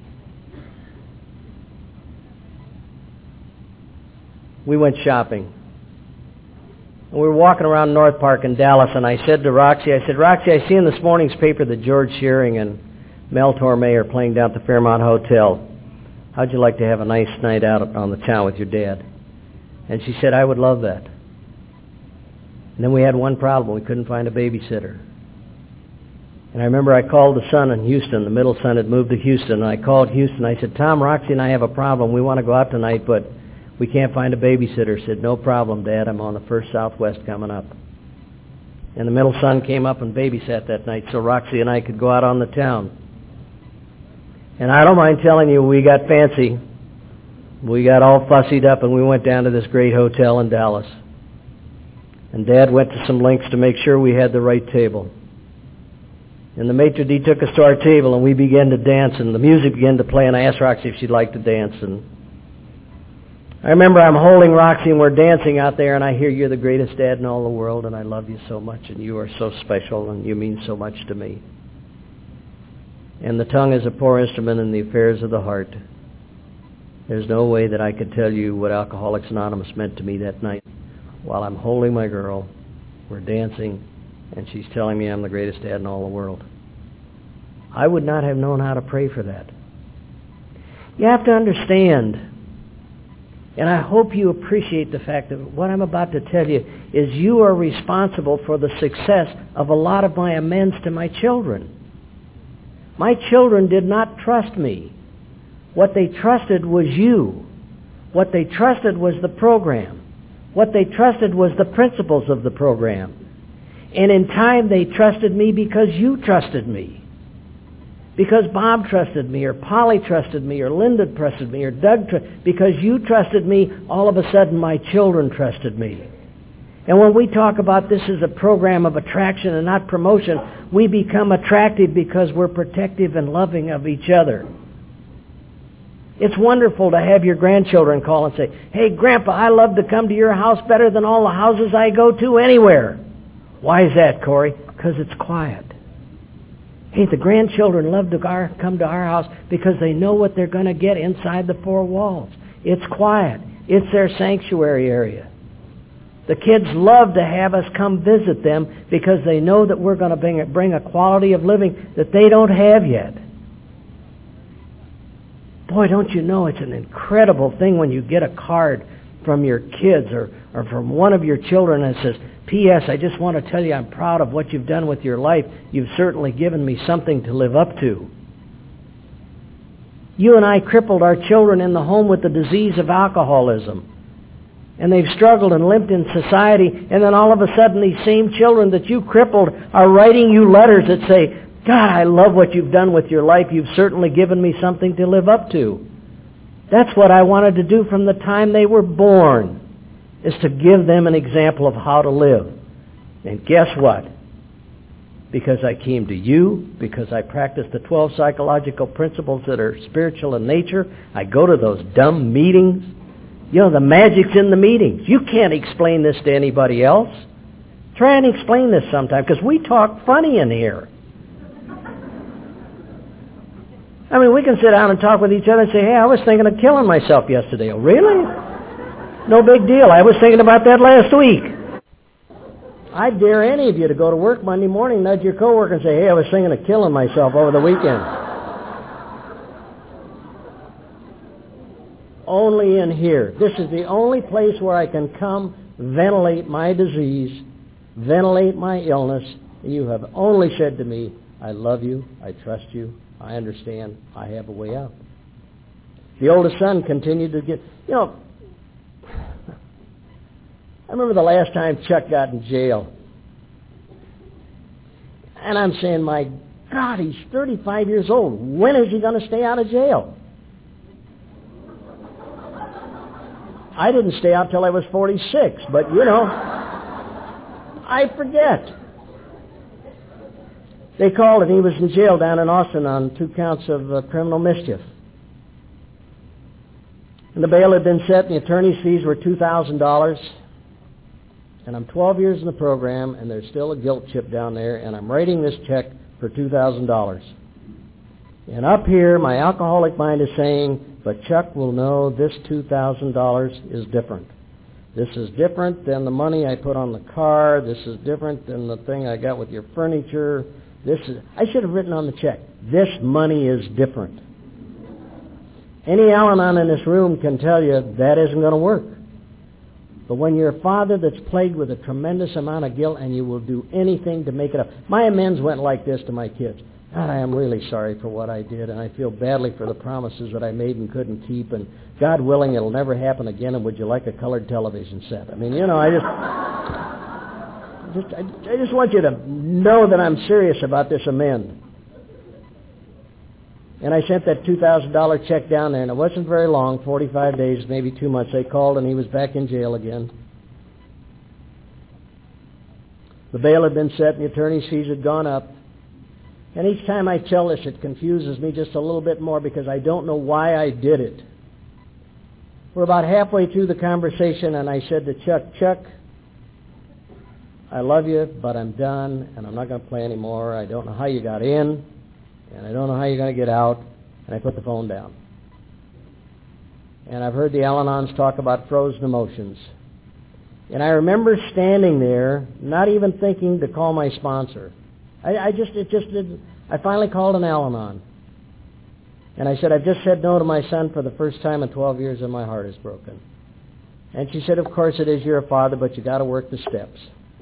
we went shopping. And we were walking around North Park in Dallas, and I said to Roxy, I said, Roxy, I see in this morning's paper that George Shearing and Mel Torme are playing down at the Fairmont Hotel. How'd you like to have a nice night out on the town with your dad? And she said, I would love that. And then we had one problem. We couldn't find a babysitter. And I remember I called the son in Houston. The middle son had moved to Houston. And I called Houston. I said, Tom, Roxy and I have a problem. We want to go out tonight, but we can't find a babysitter. He said, no problem, Dad. I'm on the first Southwest coming up. And the middle son came up and babysat that night so Roxy and I could go out on the town. And I don't mind telling you, we got fancy. We got all fussied up and we went down to this great hotel in Dallas. And Dad went to some lengths to make sure we had the right table. And the maitre d' took us to our table and we began to dance and the music began to play and I asked Roxy if she'd like to dance. And I remember I'm holding Roxy and we're dancing out there, and I hear, "You're the greatest dad in all the world, and I love you so much, and you are so special, and you mean so much to me." And the tongue is a poor instrument in the affairs of the heart. There's no way that I could tell you what Alcoholics Anonymous meant to me that night. While I'm holding my girl, we're dancing, and she's telling me I'm the greatest dad in all the world. I would not have known how to pray for that. You have to understand, and I hope you appreciate the fact that what I'm about to tell you is you are responsible for the success of a lot of my amends to my children. My children did not trust me. What they trusted was you. What they trusted was the program. What they trusted was the principles of the program. And in time they trusted me because you trusted me. Because Bob trusted me, or Polly trusted me, or Linda trusted me, or Doug trusted me. Because you trusted me, all of a sudden my children trusted me. And when we talk about this as a program of attraction and not promotion, we become attractive because we're protective and loving of each other. It's wonderful to have your grandchildren call and say, "Hey, Grandpa, I love to come to your house better than all the houses I go to anywhere." Why is that, Corey? Because it's quiet. Hey, the grandchildren love to our, come to our house because they know what they're going to get inside the four walls. It's quiet. It's their sanctuary area. The kids love to have us come visit them because they know that we're going to bring a, bring a quality of living that they don't have yet. Boy, don't you know it's an incredible thing when you get a card from your kids or, or from one of your children that says, "P S I just want to tell you I'm proud of what you've done with your life. You've certainly given me something to live up to." You and I crippled our children in the home with the disease of alcoholism. And they've struggled and limped in society, and then all of a sudden these same children that you crippled are writing you letters that say, "God, I love what you've done with your life. You've certainly given me something to live up to." That's what I wanted to do from the time they were born, is to give them an example of how to live. And guess what? Because I came to you, because I practice the twelve psychological principles that are spiritual in nature, I go to those dumb meetings. You know, the magic's in the meetings. You can't explain this to anybody else. Try and explain this sometime, because we talk funny in here. I mean, we can sit down and talk with each other and say, "Hey, I was thinking of killing myself yesterday." "Oh, really? No big deal. I was thinking about that last week." I dare any of you to go to work Monday morning, nudge your coworker and say, "Hey, I was thinking of killing myself over the weekend." Only in here. This is the only place where I can come, ventilate my disease, ventilate my illness. You have only said to me, "I love you, I trust you, I understand, I have a way out." The oldest son continued to get, you know, I remember the last time Chuck got in jail. And I'm saying, my God, he's thirty-five years old. When is he going to stay out of jail? I didn't stay out till I was forty-six, but, you know, I forget. They called and he was in jail down in Austin on two counts of uh, criminal mischief. And the bail had been set, and the attorney's fees were two thousand dollars. And I'm twelve years in the program, and there's still a guilt chip down there, and I'm writing this check for two thousand dollars. And up here, my alcoholic mind is saying, "But Chuck will know this two thousand dollars is different. This is different than the money I put on the car. This is different than the thing I got with your furniture. This is," I should have written on the check, "This money is different." Any Al-Anon in this room can tell you that isn't going to work. But when you're a father that's plagued with a tremendous amount of guilt and you will do anything to make it up. My amends went like this to my kids. "God, I am really sorry for what I did, and I feel badly for the promises that I made and couldn't keep, and God willing, it'll never happen again, and would you like a colored television set?" I mean, you know, I just, just I, I just want you to know that I'm serious about this amend. And I sent that two thousand dollars check down there, and it wasn't very long, forty-five days, maybe two months. They called, and he was back in jail again. The bail had been set, and the attorney's fees had gone up. And each time I tell this, it confuses me just a little bit more because I don't know why I did it. We're about halfway through the conversation, and I said to Chuck, Chuck, I love you, but I'm done, and I'm not going to play anymore. I don't know how you got in, and I don't know how you're going to get out. And I put the phone down. And I've heard the Al-Anons talk about frozen emotions. And I remember standing there, not even thinking to call my sponsor. I, I just, it just didn't. I finally called an Al-Anon. And I said, I've just said no to my son for the first time in twelve years, and my heart is broken. And she said, of course it is, you're a father, but you got to work the steps.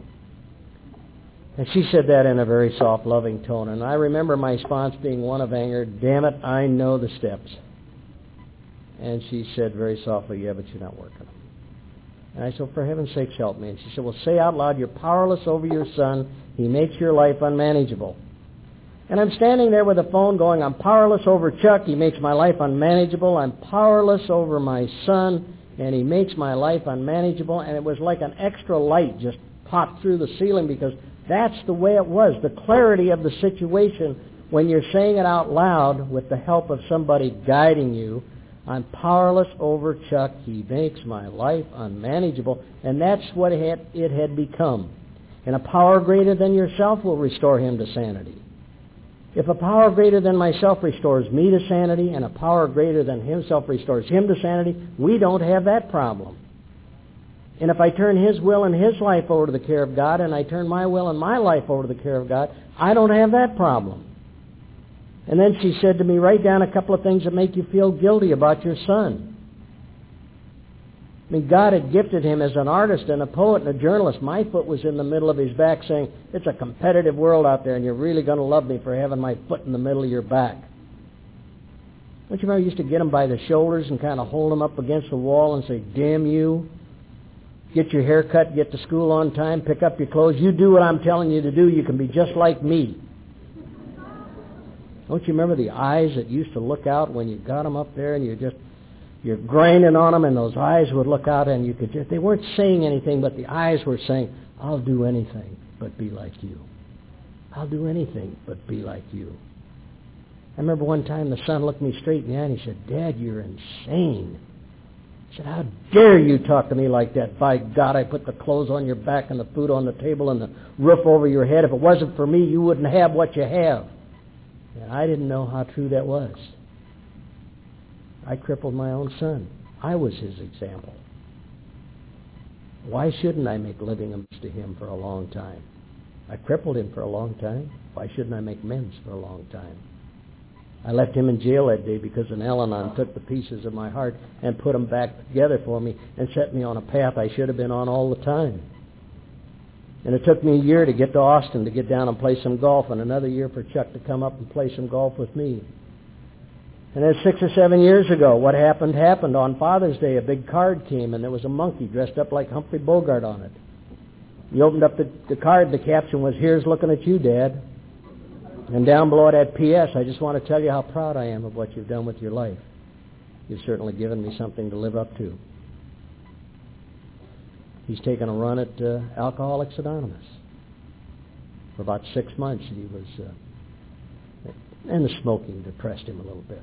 And she said that in a very soft, loving tone. And I remember my response being one of anger, damn it, I know the steps. And she said very softly, yeah, but you're not working them. And I said, for heaven's sakes, help me. And she said, well, say out loud, you're powerless over your son. He makes your life unmanageable. And I'm standing there with the phone going, I'm powerless over Chuck. He makes my life unmanageable. I'm powerless over my son, and he makes my life unmanageable. And it was like an extra light just popped through the ceiling, because that's the way it was. The clarity of the situation when you're saying it out loud with the help of somebody guiding you. I'm powerless over Chuck. He makes my life unmanageable. And that's what it had, it had become. And a power greater than yourself will restore him to sanity. If a power greater than myself restores me to sanity, and a power greater than himself restores him to sanity, we don't have that problem. And if I turn his will and his life over to the care of God, and I turn my will and my life over to the care of God, I don't have that problem. And then she said to me, write down a couple of things that make you feel guilty about your son. I mean, God had gifted him as an artist and a poet and a journalist. My foot was in the middle of his back saying, it's a competitive world out there, and you're really going to love me for having my foot in the middle of your back. Don't you remember I used to get him by the shoulders and kind of hold him up against the wall and say, damn you. Get your hair cut, get to school on time, pick up your clothes. You do what I'm telling you to do. You can be just like me. Don't you remember the eyes that used to look out when you got them up there and you just, you're grinding on them, and those eyes would look out, and you could just, they weren't saying anything, but the eyes were saying, I'll do anything but be like you. I'll do anything but be like you. I remember one time the son looked me straight in the eye and he said, Dad, you're insane. I said, how dare you talk to me like that? By God, I put the clothes on your back and the food on the table and the roof over your head. If it wasn't for me, you wouldn't have what you have. And I didn't know how true that was. I crippled my own son. I was his example. Why shouldn't I make living amends to him for a long time? I crippled him for a long time. Why shouldn't I make amends for a long time? I left him in jail that day because an Al-Anon took the pieces of my heart and put them back together for me and set me on a path I should have been on all the time. And it took me a year to get to Austin to get down and play some golf, and another year for Chuck to come up and play some golf with me. And then six or seven years ago, what happened happened. On Father's Day, a big card came, and there was a monkey dressed up like Humphrey Bogart on it. He opened up the, the card, the caption was, here's looking at you, Dad. And down below it had P S, I just want to tell you how proud I am of what you've done with your life. You've certainly given me something to live up to. He's taken a run at uh, Alcoholics Anonymous. For about six months he was, uh, and the smoking depressed him a little bit.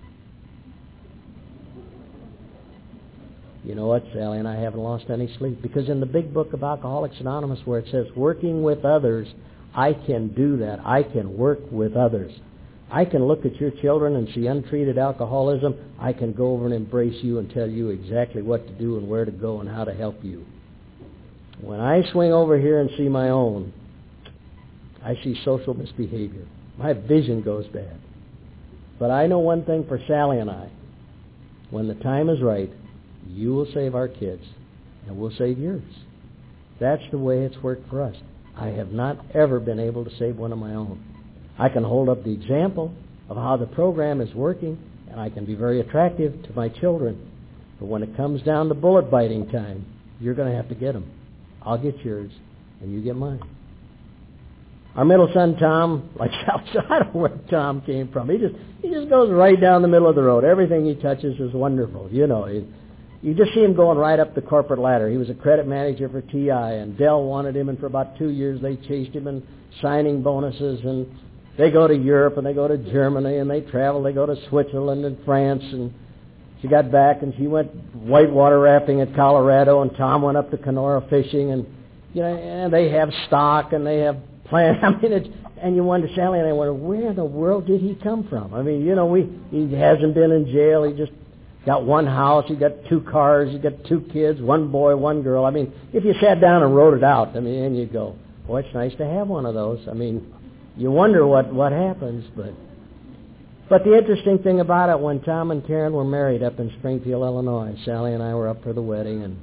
You know what, Sally and I haven't lost any sleep, because in the big book of Alcoholics Anonymous where it says working with others, I can do that. I can work with others. I can look at your children and see untreated alcoholism. I can go over and embrace you and tell you exactly what to do and where to go and how to help you. When I swing over here and see my own, I see social misbehavior. My vision goes bad. But I know one thing for Sally and I. When the time is right, you will save our kids, and we'll save yours. That's the way it's worked for us. I have not ever been able to save one of my own. I can hold up the example of how the program is working, and I can be very attractive to my children. But when it comes down to bullet biting time, you're going to have to get them. I'll get yours, and you get mine. Our middle son, Tom, like Sal said, I don't know where Tom came from. He just he just goes right down the middle of the road. Everything he touches is wonderful. You know, he, you just see him going right up the corporate ladder. He was a credit manager for T I, and Dell wanted him, and for about two years they chased him and signing bonuses, and they go to Europe, and they go to Germany, and they travel. They go to Switzerland and France, and she got back and she went whitewater rafting at Colorado, and Tom went up to Kenora fishing, and you know, and they have stock and they have plans. I mean, it's, and you wonder, Sally and I wonder, where in the world did he come from? I mean, you know, we he hasn't been in jail. He just got one house. He got two cars. He got two kids, one boy, one girl. I mean, if you sat down and wrote it out, I mean, and you go, boy, it's nice to have one of those. I mean, you wonder what what happens, but. But the interesting thing about it, when Tom and Karen were married up in Springfield, Illinois, Sally and I were up for the wedding, and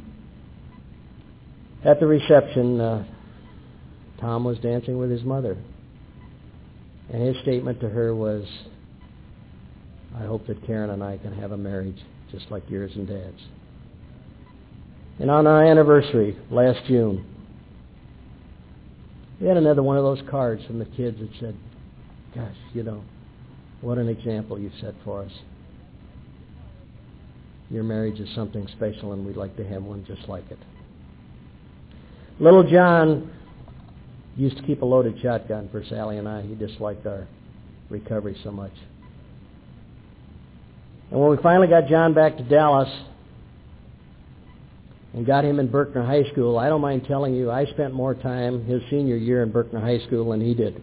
at the reception, uh, Tom was dancing with his mother. And his statement to her was, I hope that Karen and I can have a marriage just like yours and Dad's. And on our anniversary, last June, we had another one of those cards from the kids that said, gosh, you know, what an example you've set for us. Your marriage is something special, and we'd like to have one just like it. Little John used to keep a loaded shotgun for Sally and I. He disliked our recovery so much. And when we finally got John back to Dallas and got him in Berkner High School, I don't mind telling you, I spent more time his senior year in Berkner High School than he did.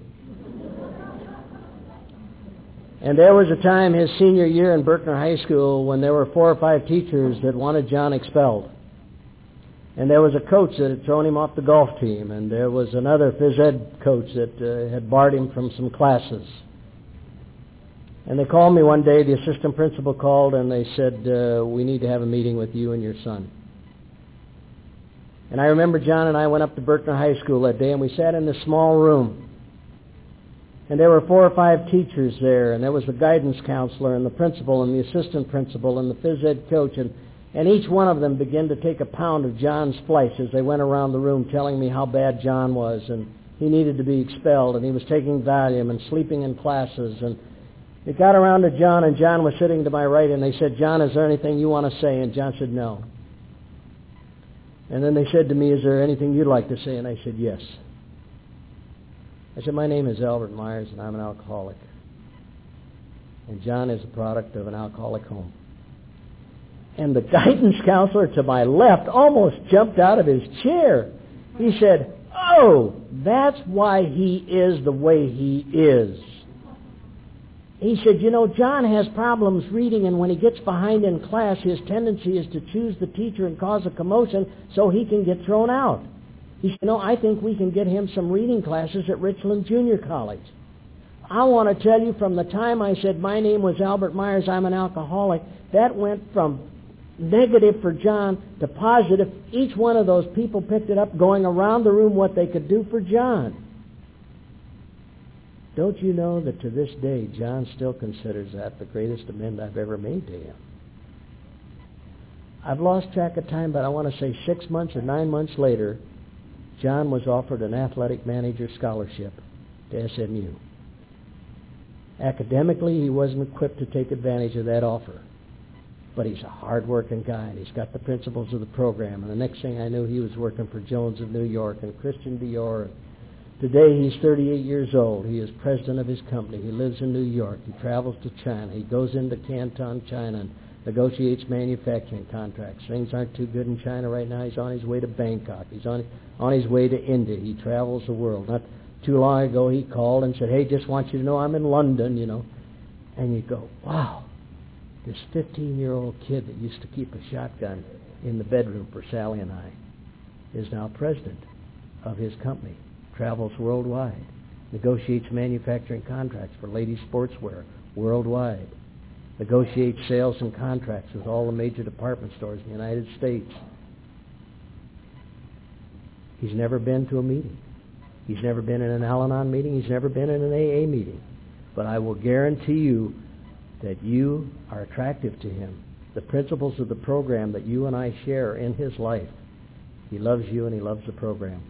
And there was a time his senior year in Berkner High School when there were four or five teachers that wanted John expelled. And there was a coach that had thrown him off the golf team, and there was another phys ed coach that uh, had barred him from some classes. And they called me one day, the assistant principal called, and they said, uh, we need to have a meeting with you and your son. And I remember John and I went up to Berkner High School that day, and we sat in this small room. And there were four or five teachers there, and there was the guidance counselor and the principal and the assistant principal and the phys ed coach, and, and each one of them began to take a pound of John's flesh as they went around the room telling me how bad John was, and he needed to be expelled, and he was taking Valium and sleeping in classes. And it got around to John, and John was sitting to my right, and they said, John, is there anything you want to say? And John said, no. And then they said to me, is there anything you'd like to say? And I said, yes. I said, my name is Albert Myers, and I'm an alcoholic. And John is a product of an alcoholic home. And the guidance counselor to my left almost jumped out of his chair. He said, oh, that's why he is the way he is. He said, you know, John has problems reading, and when he gets behind in class, his tendency is to choose the teacher and cause a commotion so he can get thrown out. He said, no, I think we can get him some reading classes at Richland Junior College. I want to tell you, from the time I said my name was Albert Myers, I'm an alcoholic, that went from negative for John to positive. Each one of those people picked it up, going around the room what they could do for John. Don't you know that to this day, John still considers that the greatest amend I've ever made to him? I've lost track of time, but I want to say six months or nine months later, John was offered an athletic manager scholarship to S M U. Academically, he wasn't equipped to take advantage of that offer. But he's a hard-working guy, and he's got the principles of the program. And the next thing I knew, he was working for Jones of New York and Christian Dior. Today, he's thirty-eight years old. He is president of his company. He lives in New York. He travels to China. He goes into Canton, China, and negotiates manufacturing contracts. Things aren't too good in China right now. He's on his way to Bangkok. He's on on his way to India. He travels the world. Not too long ago, he called and said, hey, just want you to know I'm in London, you know. And you go, wow, this fifteen-year-old kid that used to keep a shotgun in the bedroom for Sally and I is now president of his company, travels worldwide, negotiates manufacturing contracts for ladies' sportswear worldwide, negotiates sales and contracts with all the major department stores in the United States. He's never been to a meeting. He's never been in an Al-Anon meeting. He's never been in an A A meeting. But I will guarantee you that you are attractive to him. The principles of the program that you and I share in his life. He loves you and he loves the program.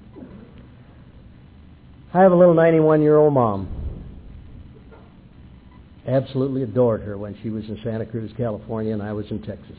I have a little ninety-one-year-old mom. Absolutely adored her when she was in Santa Cruz, California, and I was in Texas.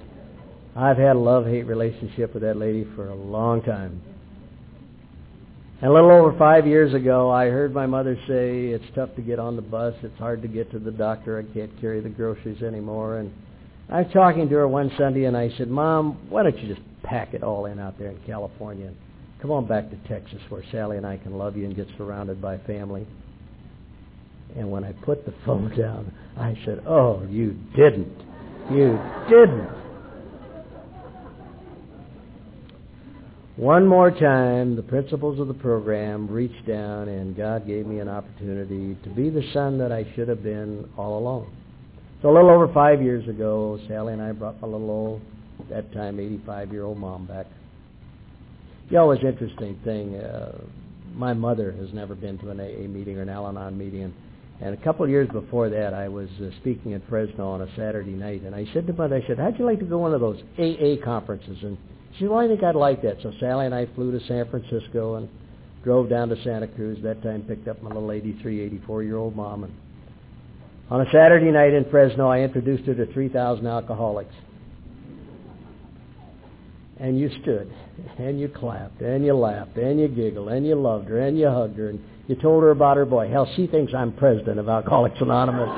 I've had a love-hate relationship with that lady for a long time. And a little over five years ago, I heard my mother say, it's tough to get on the bus, it's hard to get to the doctor, I can't carry the groceries anymore. And I was talking to her one Sunday, and I said, Mom, why don't you just pack it all in out there in California and come on back to Texas where Sally and I can love you and get surrounded by family. And when I put the phone down, I said, oh, you didn't. You didn't. One more time, the principals of the program reached down, and God gave me an opportunity to be the son that I should have been all along. So a little over five years ago, Sally and I brought my little old, at that time, eighty-five-year-old mom back. You know, it was an interesting thing. Uh, my mother has never been to an A A meeting or an Al-Anon meeting, and, and a couple of years before that, I was uh, speaking at Fresno on a Saturday night, and I said to Mother, I said, how'd you like to go to one of those A A conferences? And she said, well, I think I'd like that. So Sally and I flew to San Francisco and drove down to Santa Cruz. That time picked up my little eighty-three, eighty-four-year-old mom. And on a Saturday night in Fresno, I introduced her to three thousand alcoholics. And you stood, and you clapped, and you laughed, and you giggled, and you loved her, and you hugged her, and you told her about her boy. Hell, she thinks I'm president of Alcoholics Anonymous.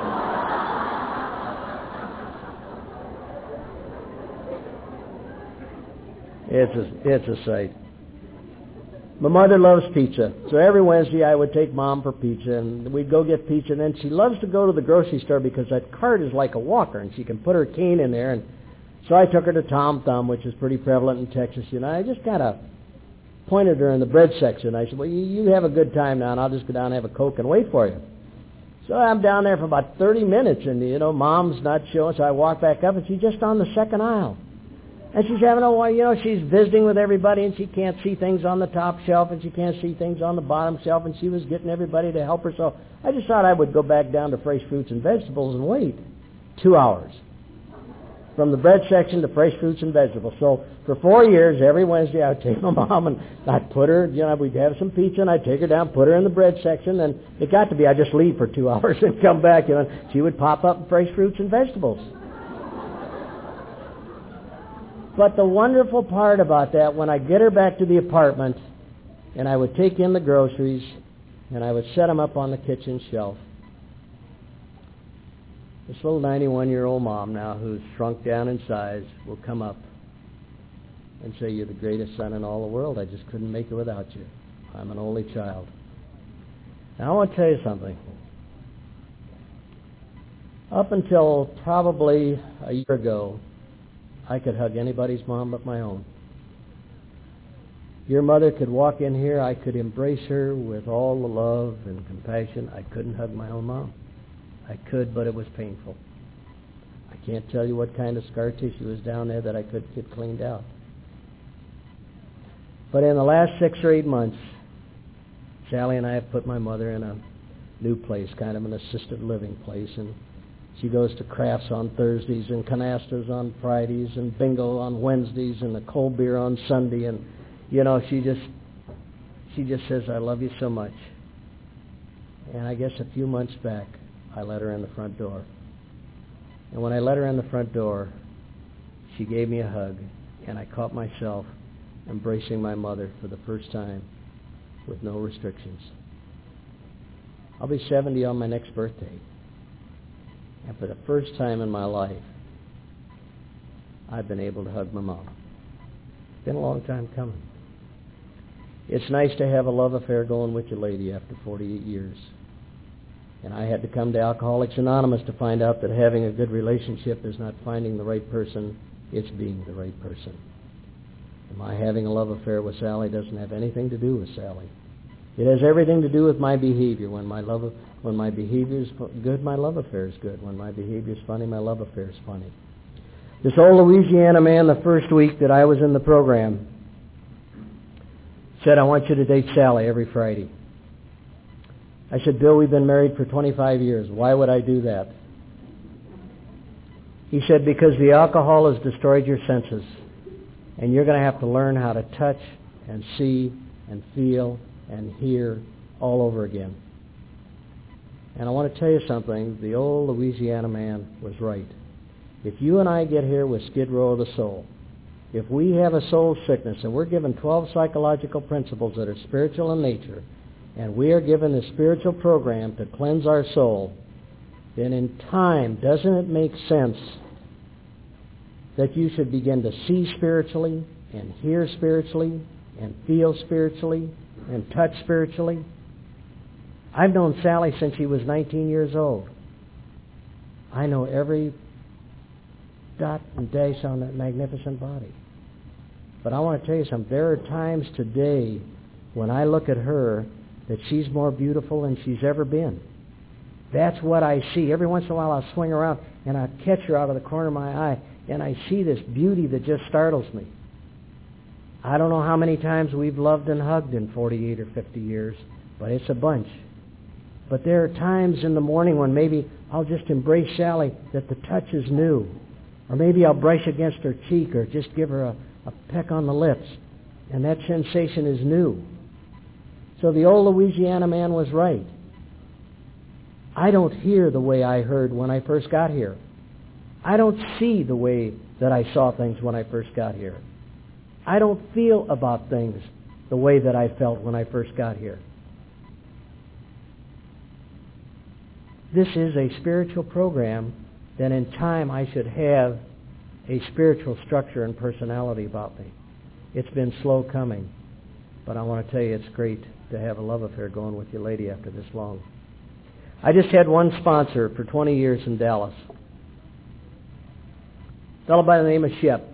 It's a, it's a sight. My mother loves pizza, so every Wednesday I would take Mom for pizza, and we'd go get pizza, and then she loves to go to the grocery store because that cart is like a walker, and she can put her cane in there. And so I took her to Tom Thumb, which is pretty prevalent in Texas. You know, I just kind of pointed her in the bread section. I said, well, you, you have a good time now, and I'll just go down and have a Coke and wait for you. So I'm down there for about thirty minutes, and, you know, Mom's not showing, so I walk back up, and she's just on the second aisle. And she's having a while, you know, she's visiting with everybody, and she can't see things on the top shelf, and she can't see things on the bottom shelf, and she was getting everybody to help her. So I just thought I would go back down to fresh fruits and vegetables and wait two hours. From the bread section to fresh fruits and vegetables. So for four years, every Wednesday, I would take my mom and I'd put her, you know, we'd have some pizza, and I'd take her down, put her in the bread section, and it got to be I'd just leave for two hours and come back, you know. She would pop up in fresh fruits and vegetables. But the wonderful part about that, when I get her back to the apartment, and I would take in the groceries, and I would set them up on the kitchen shelf, this little ninety-one-year-old mom now, who's shrunk down in size, will come up and say, you're the greatest son in all the world. I just couldn't make it without you. I'm an only child. Now, I want to tell you something. Up until probably a year ago, I could hug anybody's mom but my own. Your mother could walk in here, I could embrace her with all the love and compassion. I couldn't hug my own mom. I could, but it was painful. I can't tell you what kind of scar tissue was down there that I could get cleaned out. But in the last six or eight months, Sally and I have put my mother in a new place, kind of an assisted living place, and she goes to crafts on Thursdays and canastas on Fridays and bingo on Wednesdays and a cold beer on Sunday, and you know, she just she just says, I love you so much. And I guess a few months back, I let her in the front door. And when I let her in the front door, she gave me a hug, and I caught myself embracing my mother for the first time with no restrictions. I'll be seventy on my next birthday. And for the first time in my life, I've been able to hug my mom. It's been a long time coming. It's nice to have a love affair going with your lady after forty-eight years. And I had to come to Alcoholics Anonymous to find out that having a good relationship is not finding the right person, it's being the right person. And my having a love affair with Sally doesn't have anything to do with Sally. It has everything to do with my behavior. When my love, when my behavior is good, my love affair is good. When my behavior is funny, my love affair is funny. This old Louisiana man, the first week that I was in the program, said, I want you to date Sally every Friday. I said, Bill, we've been married for twenty-five years. Why would I do that? He said, because the alcohol has destroyed your senses, and you're going to have to learn how to touch and see and feel and hear all over again. And I want to tell you something. The old Louisiana man was right. If you and I get here with Skid Row of the soul, if we have a soul sickness and we're given twelve psychological principles that are spiritual in nature, and we are given a spiritual program to cleanse our soul, then in time, doesn't it make sense that you should begin to see spiritually and hear spiritually and feel spiritually and touch spiritually? I've known Sally since she was nineteen years old. I know every dot and dash on that magnificent body. But I want to tell you something. There are times today when I look at her that she's more beautiful than she's ever been. That's what I see. Every once in a while I'll swing around and I'll catch her out of the corner of my eye, and I see this beauty that just startles me. I don't know how many times we've loved and hugged in forty-eight or fifty years, but it's a bunch. But there are times in the morning when maybe I'll just embrace Sally that the touch is new. Or maybe I'll brush against her cheek or just give her a, a peck on the lips, and that sensation is new. So the old Louisiana man was right. I don't hear the way I heard when I first got here. I don't see the way that I saw things when I first got here. I don't feel about things the way that I felt when I first got here. This is a spiritual program that in time I should have a spiritual structure and personality about me. It's been slow coming, but I want to tell you it's great to have a love affair going with your lady after this long. I just had one sponsor for twenty years in Dallas. A fellow by the name of Shep.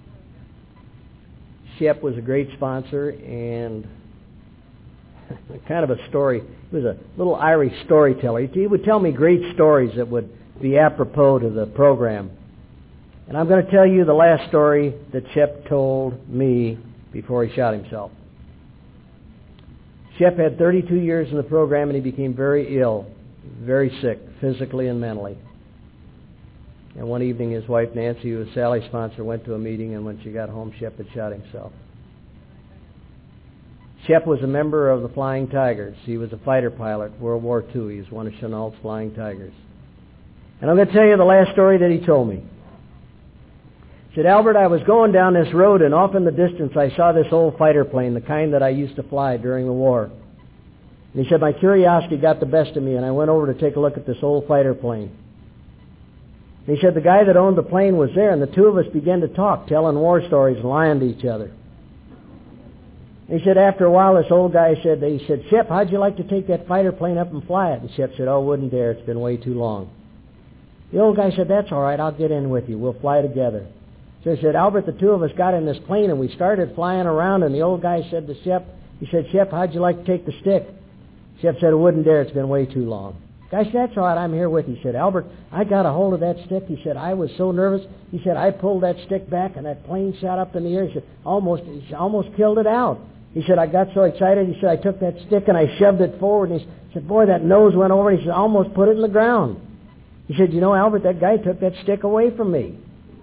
Shep was a great sponsor, and kind of a story. He was a little Irish storyteller. He would tell me great stories that would be apropos to the program. And I'm going to tell you the last story that Shep told me before he shot himself. Shep had thirty-two years in the program, and he became very ill, very sick, physically and mentally. And one evening his wife Nancy, who was Sally's sponsor, went to a meeting, and when she got home, Shep had shot himself. Shep was a member of the Flying Tigers. He was a fighter pilot, World War Two. He was one of Chenault's Flying Tigers. And I'm going to tell you the last story that he told me. He said, Albert, I was going down this road, and off in the distance I saw this old fighter plane, the kind that I used to fly during the war. And he said, my curiosity got the best of me, and I went over to take a look at this old fighter plane. And he said, the guy that owned the plane was there, and the two of us began to talk, telling war stories and lying to each other. And he said, after a while, this old guy said, he said, Shep, how'd you like to take that fighter plane up and fly it? And Shep said, oh, wouldn't dare. It's been way too long. The old guy said, that's all right. I'll get in with you. We'll fly together. So he said, Albert, the two of us got in this plane, and we started flying around, and the old guy said to Shep, he said, Shep, how'd you like to take the stick? Shep said, I wouldn't dare. It's been way too long. Guy said, that's all right. I'm here with you. He said, Albert, I got a hold of that stick. He said, I was so nervous. He said, I pulled that stick back, and that plane shot up in the air. He said, almost, he almost killed it out. He said, I got so excited. He said, I took that stick and I shoved it forward. And he said, boy, that nose went over. And he said, I almost put it in the ground. He said, you know, Albert, that guy took that stick away from me.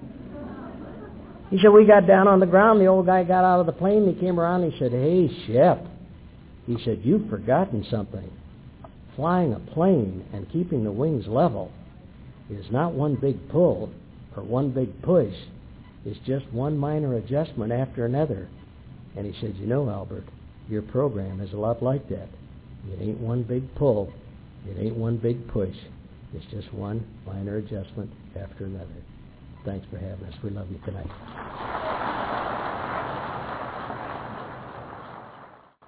He said, we got down on the ground. The old guy got out of the plane. And he came around and he said, hey, Shep. He said, you've forgotten something. Flying a plane and keeping the wings level is not one big pull or one big push. It's just one minor adjustment after another. And he said, you know, Albert, your program is a lot like that. It ain't one big pull. It ain't one big push. It's just one minor adjustment after another. Thanks for having us. We love you tonight.